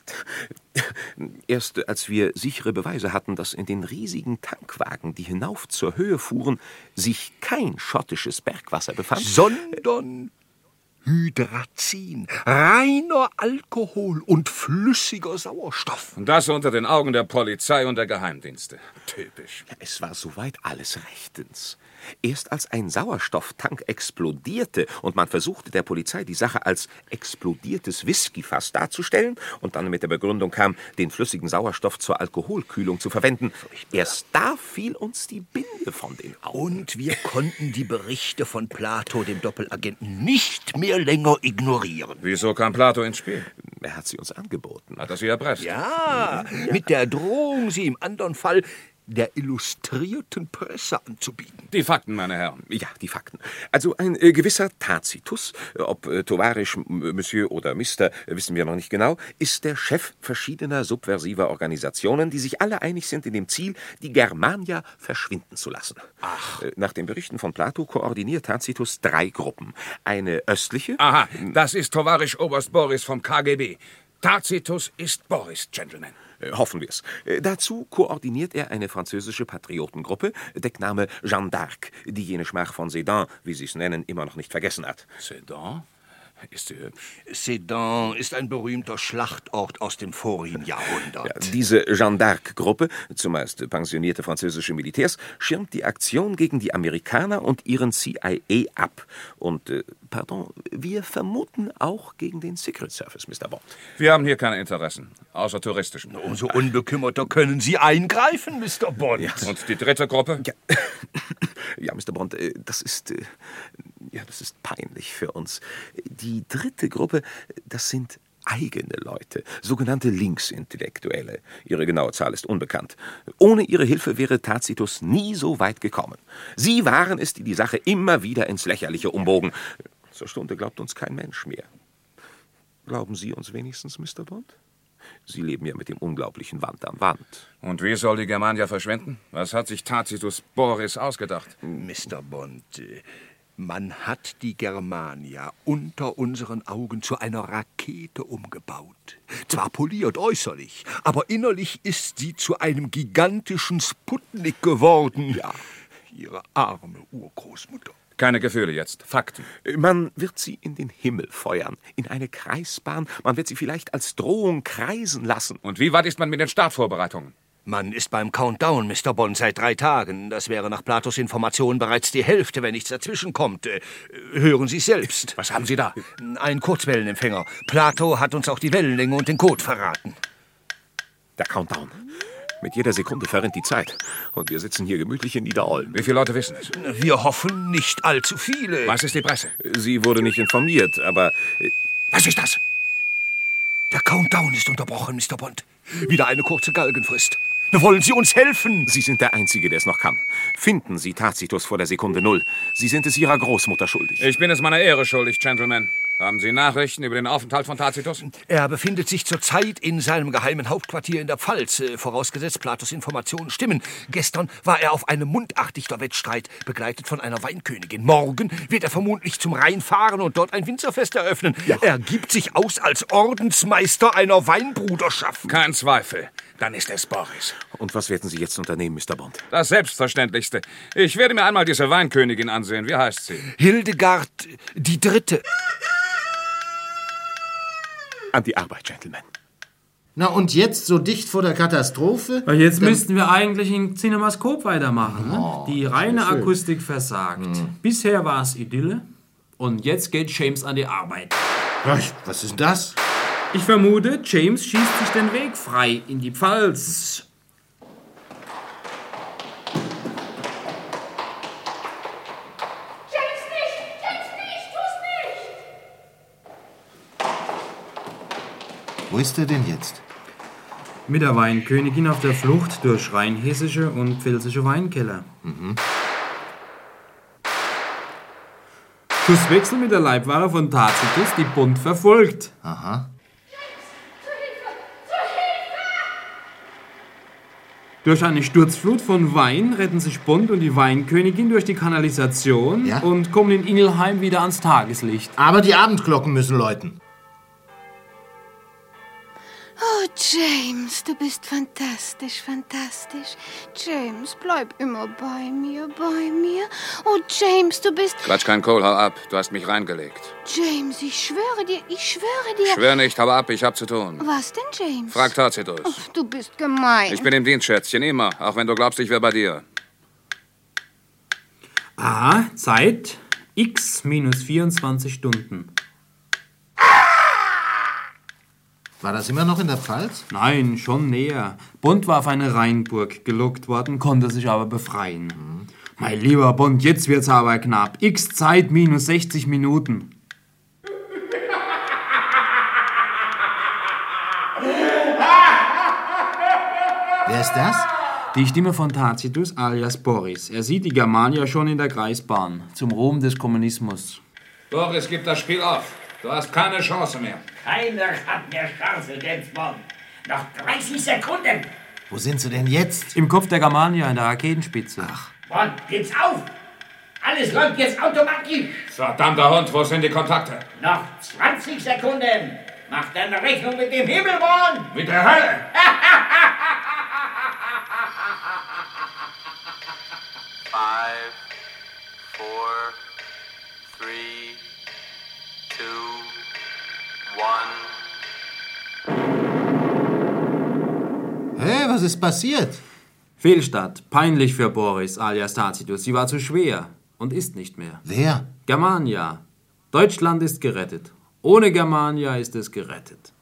Erst als wir sichere Beweise hatten, dass in den riesigen Tankwagen, die hinauf zur Höhe fuhren, sich kein schottisches Bergwasser befand, sondern Hydrazin, reiner Alkohol und flüssiger Sauerstoff. Und das unter den Augen der Polizei und der Geheimdienste. Typisch. Es war soweit alles rechtens. Erst als ein Sauerstofftank explodierte und man versuchte der Polizei die Sache als explodiertes Whiskyfass darzustellen und dann mit der Begründung kam, den flüssigen Sauerstoff zur Alkoholkühlung zu verwenden, erst da fiel uns die Binde von den Augen. Und wir konnten die Berichte von Plato, dem Doppelagenten, nicht mehr länger ignorieren. Wieso kam Plato ins Spiel? Er hat sie uns angeboten. Hat er sie erpresst? Ja, mit der Drohung, sie im anderen Fall der illustrierten Presse anzubieten. Die Fakten, meine Herren. Ja, die Fakten. Also ein gewisser Tacitus, ob Tovarisch, Monsieur oder Mister, wissen wir noch nicht genau, ist der Chef verschiedener subversiver Organisationen, die sich alle einig sind in dem Ziel, die Germania verschwinden zu lassen. Ach. Nach den Berichten von Plato koordiniert Tacitus 3 Gruppen. Eine östliche... Aha, das ist Tovarisch Oberst Boris vom KGB. Tacitus ist Boris, Gentlemen. Hoffen wir es. Dazu koordiniert er eine französische Patriotengruppe, Deckname Jeanne d'Arc, die jene Schmach von Sedan, wie sie es nennen, immer noch nicht vergessen hat. Sedan? Ist sie hübsch? Sedan ist ein berühmter Schlachtort aus dem vorigen Jahrhundert. Ja, diese Jeanne d'Arc-Gruppe, zumeist pensionierte französische Militärs, schirmt die Aktion gegen die Amerikaner und ihren CIA ab. Und, wir vermuten auch gegen den Secret Service, Mr. Bond. Wir haben hier keine Interessen, außer touristischen. Umso unbekümmerter können Sie eingreifen, Mr. Bond. Ja. Und die dritte Gruppe? Ja, ja, Mr. Bond, das ist peinlich für uns. Die dritte Gruppe, das sind eigene Leute, sogenannte Linksintellektuelle. Ihre genaue Zahl ist unbekannt. Ohne ihre Hilfe wäre Tacitus nie so weit gekommen. Sie waren es, die die Sache immer wieder ins Lächerliche umbogen. Zur Stunde glaubt uns kein Mensch mehr. Glauben Sie uns wenigstens, Mr. Bond? Sie leben ja mit dem unglaublichen Wand an Wand. Und wie soll die Germania verschwinden? Was hat sich Tacitus Boris ausgedacht? Mr. Bond, man hat die Germania unter unseren Augen zu einer Rakete umgebaut. Zwar poliert äußerlich, aber innerlich ist sie zu einem gigantischen Sputnik geworden. Ja, Ihre arme Urgroßmutter. Keine Gefühle jetzt, Fakten. Man wird sie in den Himmel feuern, in eine Kreisbahn. Man wird sie vielleicht als Drohung kreisen lassen. Und wie weit ist man mit den Startvorbereitungen? Man ist beim Countdown, Mr. Bond, seit 3 Tagen. Das wäre nach Platos Informationen bereits die Hälfte, wenn nichts dazwischenkommt. Hören Sie selbst. Was haben Sie da? Ein Kurzwellenempfänger. Plato hat uns auch die Wellenlänge und den Code verraten. Der Countdown. Mit jeder Sekunde verrinnt die Zeit. Und wir sitzen hier gemütlich in Niederolm. Wie viele Leute wissen es? Wir hoffen, nicht allzu viele. Was ist die Presse? Sie wurde nicht informiert, aber... Was ist das? Der Countdown ist unterbrochen, Mr. Bond. Wieder eine kurze Galgenfrist. Wollen Sie uns helfen? Sie sind der Einzige, der es noch kann. Finden Sie Tacitus vor der Sekunde 0. Sie sind es Ihrer Großmutter schuldig. Ich bin es meiner Ehre schuldig, Gentlemen. Haben Sie Nachrichten über den Aufenthalt von Tacitus? Er befindet sich zurzeit in seinem geheimen Hauptquartier in der Pfalz, vorausgesetzt Platos Informationen stimmen. Gestern war er auf einem Mundartdichterwettstreit, begleitet von einer Weinkönigin. Morgen wird er vermutlich zum Rhein fahren und dort ein Winzerfest eröffnen. Ja. Er gibt sich aus als Ordensmeister einer Weinbruderschaft. Kein Zweifel. Dann ist es Boris. Und was werden Sie jetzt unternehmen, Mr. Bond? Das Selbstverständlichste. Ich werde mir einmal diese Weinkönigin ansehen. Wie heißt sie? Hildegard die Dritte. An die Arbeit, Gentlemen. Na und jetzt so dicht vor der Katastrophe? Jetzt müssten wir eigentlich in Cinemascope weitermachen. Ne? Die reine schön. Akustik versagt. Bisher war es Idylle und jetzt geht James an die Arbeit. Was ist das? Ich vermute, James schießt sich den Weg frei in die Pfalz. Wo ist er denn jetzt? Mit der Weinkönigin auf der Flucht durch rheinhessische und pfälzische Weinkeller. Schusswechsel mit der Leibware von Tacitus, die Bond verfolgt. Aha. Durch eine Sturzflut von Wein retten sich Bond und die Weinkönigin durch die Kanalisation und kommen in Ingelheim wieder ans Tageslicht. Aber die Abendglocken müssen läuten. Oh, James, du bist fantastisch, fantastisch. James, bleib immer bei mir, bei mir. Oh, James, du bist... Quatsch kein Kohl, hau ab. Du hast mich reingelegt. James, ich schwöre dir, ich schwöre dir... Schwör nicht, hau ab, ich hab zu tun. Was denn, James? Frag Tacitus. Oh, du bist gemein. Ich bin im Dienst, Schätzchen, immer. Auch wenn du glaubst, ich wäre bei dir. Zeit x minus 24 Stunden. War das immer noch in der Pfalz? Nein, schon näher. Bond war auf eine Rheinburg gelockt worden, konnte sich aber befreien. Mein lieber Bond, jetzt wird's aber knapp. X Zeit minus 60 Minuten. Wer ist das? Die Stimme von Tacitus alias Boris. Er sieht die Germania schon in der Kreisbahn. Zum Ruhm des Kommunismus. Boris, gib das Spiel auf. Du hast keine Chance mehr. Keiner hat mehr Chance, James Bond. Noch 30 Sekunden. Wo sind sie denn jetzt? Im Kopf der Germania in der Raketenspitze. Bond, geht's auf. Alles läuft jetzt automatisch. Verdammter Hund, wo sind die Kontakte? Noch 20 Sekunden. Mach deine Rechnung mit dem Himmel, Bond. Mit der Hölle. 5, 4, 3, 2, 1. Hä, was ist passiert? Fehlstart. Peinlich für Boris alias Tacitus. Sie war zu schwer und ist nicht mehr. Wer? Germania. Deutschland ist gerettet. Ohne Germania ist es gerettet.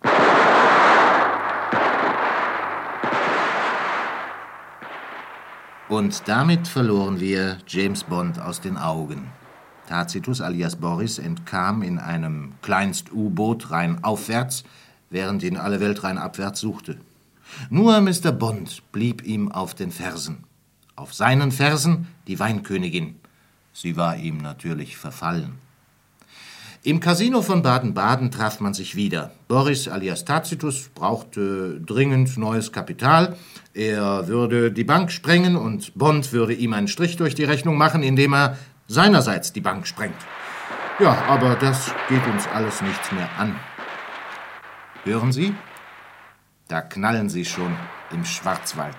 Und damit verloren wir James Bond aus den Augen. Tacitus alias Boris entkam in einem Kleinst-U-Boot rheinaufwärts, während ihn alle Welt rheinabwärts suchte. Nur Mr. Bond blieb ihm auf den Fersen. Auf seinen Fersen die Weinkönigin. Sie war ihm natürlich verfallen. Im Casino von Baden-Baden traf man sich wieder. Boris alias Tacitus brauchte dringend neues Kapital. Er würde die Bank sprengen und Bond würde ihm einen Strich durch die Rechnung machen, indem er seinerseits die Bank sprengt. Ja, aber das geht uns alles nichts mehr an. Hören Sie? Da knallen sie schon im Schwarzwald.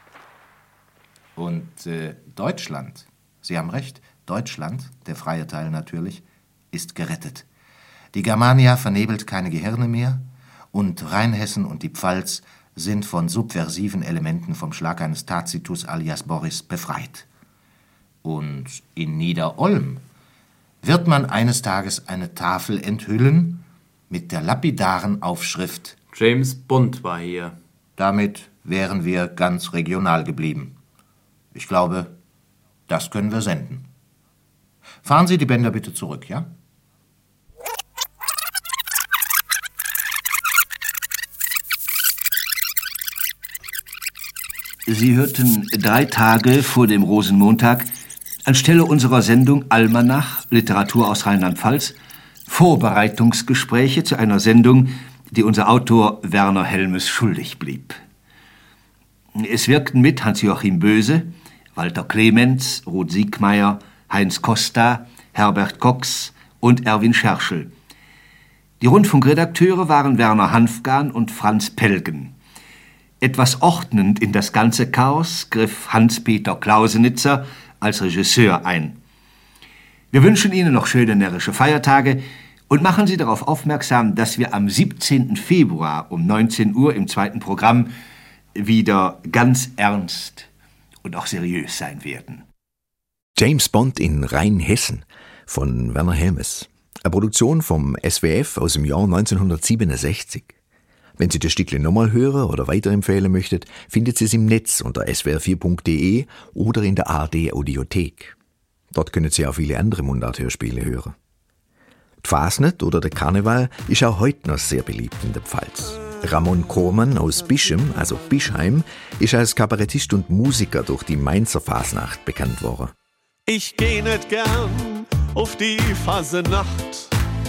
Und Deutschland, Sie haben recht, Deutschland, der freie Teil natürlich, ist gerettet. Die Germania vernebelt keine Gehirne mehr und Rheinhessen und die Pfalz sind von subversiven Elementen vom Schlag eines Tacitus alias Boris befreit. Und in Nieder-Olm wird man eines Tages eine Tafel enthüllen mit der lapidaren Aufschrift James Bond war hier. Damit wären wir ganz regional geblieben. Ich glaube, das können wir senden. Fahren Sie die Bänder bitte zurück, ja? Sie hörten 3 Tage vor dem Rosenmontag anstelle unserer Sendung Almanach, Literatur aus Rheinland-Pfalz, Vorbereitungsgespräche zu einer Sendung, die unser Autor Werner Helmes schuldig blieb. Es wirkten mit Hans-Joachim Böse, Walter Clemens, Ruth Siegmeier, Heinz Costa, Herbert Cox und Erwin Scherschel. Die Rundfunkredakteure waren Werner Hanfgarn und Franz Pelgen. Etwas ordnend in das ganze Chaos griff Hans-Peter Klausenitzer als Regisseur ein. Wir wünschen Ihnen noch schöne närrische Feiertage Und machen Sie darauf aufmerksam, dass wir am 17. Februar um 19 Uhr im zweiten Programm wieder ganz ernst und auch seriös sein werden. James Bond in Rheinhessen von Werner Helmes. Eine Produktion vom SWF aus dem Jahr 1967. Wenn Sie das Stückle nochmal hören oder weiterempfehlen möchtet, findet Sie es im Netz unter swr4.de oder in der ARD Audiothek. Dort können Sie auch viele andere Mundart-Hörspiele hören. Die Fasnet oder der Karneval ist auch heute noch sehr beliebt in der Pfalz. Ramon Kormann aus Bischem, also Bischheim, ist als Kabarettist und Musiker durch die Mainzer Fasnacht bekannt worden. Ich geh nicht gern auf die Fasenacht.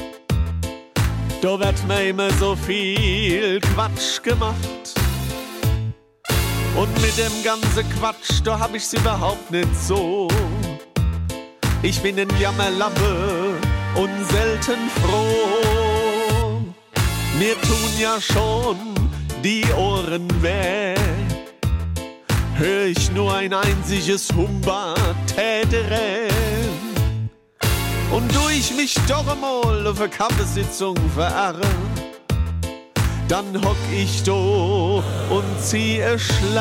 Da wird mir immer so viel Quatsch gemacht. Und mit dem ganzen Quatsch, da hab ich's überhaupt nicht so. Ich bin ein Jammerlappe und selten froh. Mir tun ja schon die Ohren weh. Hör ich nur ein einziges Humba-Tätere. Und du ich mich doch einmal auf eine Kaffeesitzung verirre, dann hock ich do und ziehe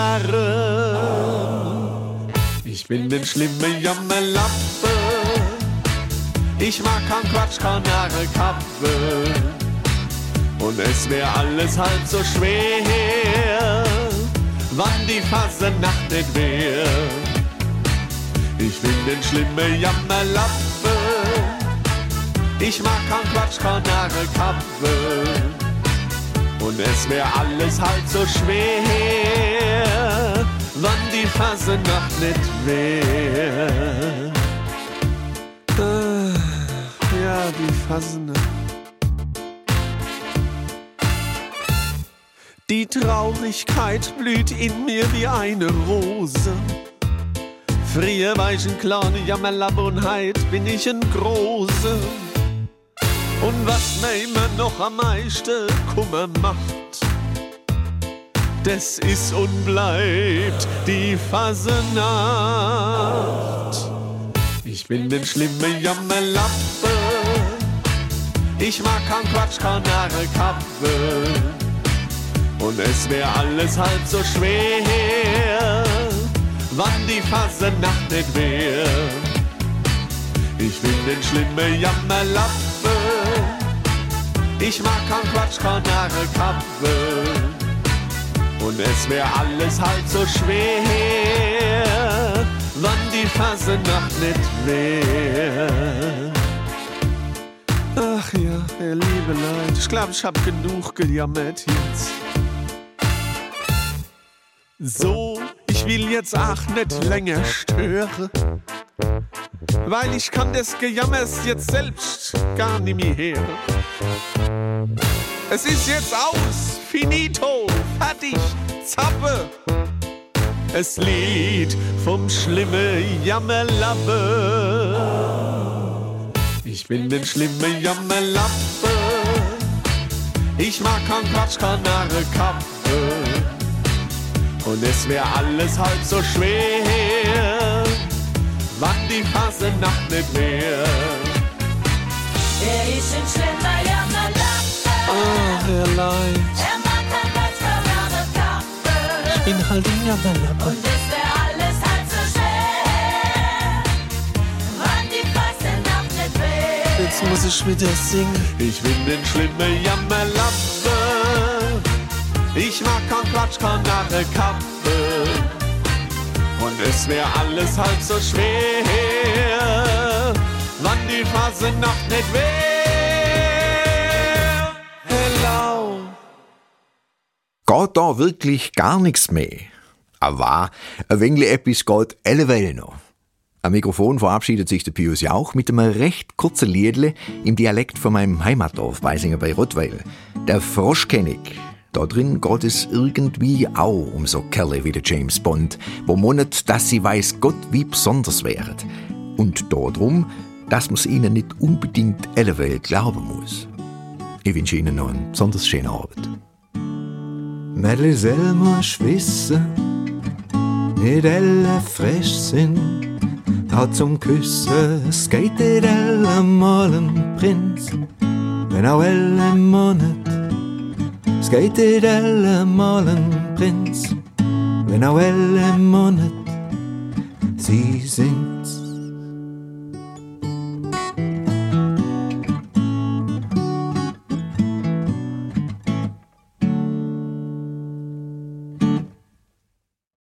Schlarre. Ich bin den schlimmen Jammerlappe, ich mag kein Quatsch, keine Kappe. Und es wär alles halb so schwer, wann die Fasenacht nicht wär. Ich bin den schlimmen Jammerlappe, ich mag kein Quatsch, keine Kappe. Und es wär alles halb so schwer, wann die Fasenacht nicht wär. Ja, die Fasenacht. Die Traurigkeit blüht in mir wie eine Rose. Früher war ich ein kleiner Jammerlappe und heut bin ich ein Große. Und was mir immer noch am meisten Kummer macht, das ist und bleibt die Fasenacht. Ich bin den schlimmen Jammerlappe, ich mag kein Quatsch, keine Kappe. Und es wär alles halb so schwer, wann die Fasenacht nicht wär. Ich bin den schlimmen Jammerlappe, ich mag kein Quatsch, keine Kappe. Und es wär alles halb so schwer, wann die Fasenacht nicht wär. Ach ja, ihr liebe Leute, ich glaub, ich hab genug gejammert jetzt. So, ich will jetzt auch nicht länger stören, weil ich kann des Gejammers jetzt selbst gar nicht mehr hören. Es ist jetzt aus, finito, fertig, Zappe. Es Lied vom schlimmen Jammerlappe. Ich bin den schlimmen Jammerlappe, ich mag kein Quatsch, keine Kappe. Und es wär alles halb so schwer, wann die Fasenacht nicht wär. Er ist ein schlimmer Jammerlappe. Ach, er leid. Er mag kein Quatsch, keine Kappe. Ich bin halt ein Jammerlappe. Und es wär alles halb so schwer, wann die Fasenacht nicht wär. Jetzt muss ich wieder singen. Ich bin den schlimmen Jammerlappe, ich mag kein Quatsch, keine Kappe. Und es wär alles halb so schwer, wann die Fasenacht nicht wär. Hello. Geht da wirklich gar nichts mehr? Aber ein wenig etwas geht alleweil noch. Am Mikrofon verabschiedet sich der Pius Jauch mit einem recht kurzen Liedle im Dialekt von meinem Heimatdorf Beisinger bei Rottweil. Der Froschkönig. Da drin geht es irgendwie auch um so Kerle wie der James Bond, wo monet, dass sie weiß Gott wie besonders wären. Und darum, dass man's ihnen nicht unbedingt alle Welt glauben muss. Ich wünsche Ihnen noch einen besonders schönen Abend. Mädelsel musst wissen, nicht alle frisch sind. Auch zum Küssen, es geht nicht alle mal ein Prinz. wenn auch alle Monat. Es geht nicht alle Mal ein Prinz, wenn auch alle Monat. Sie singt's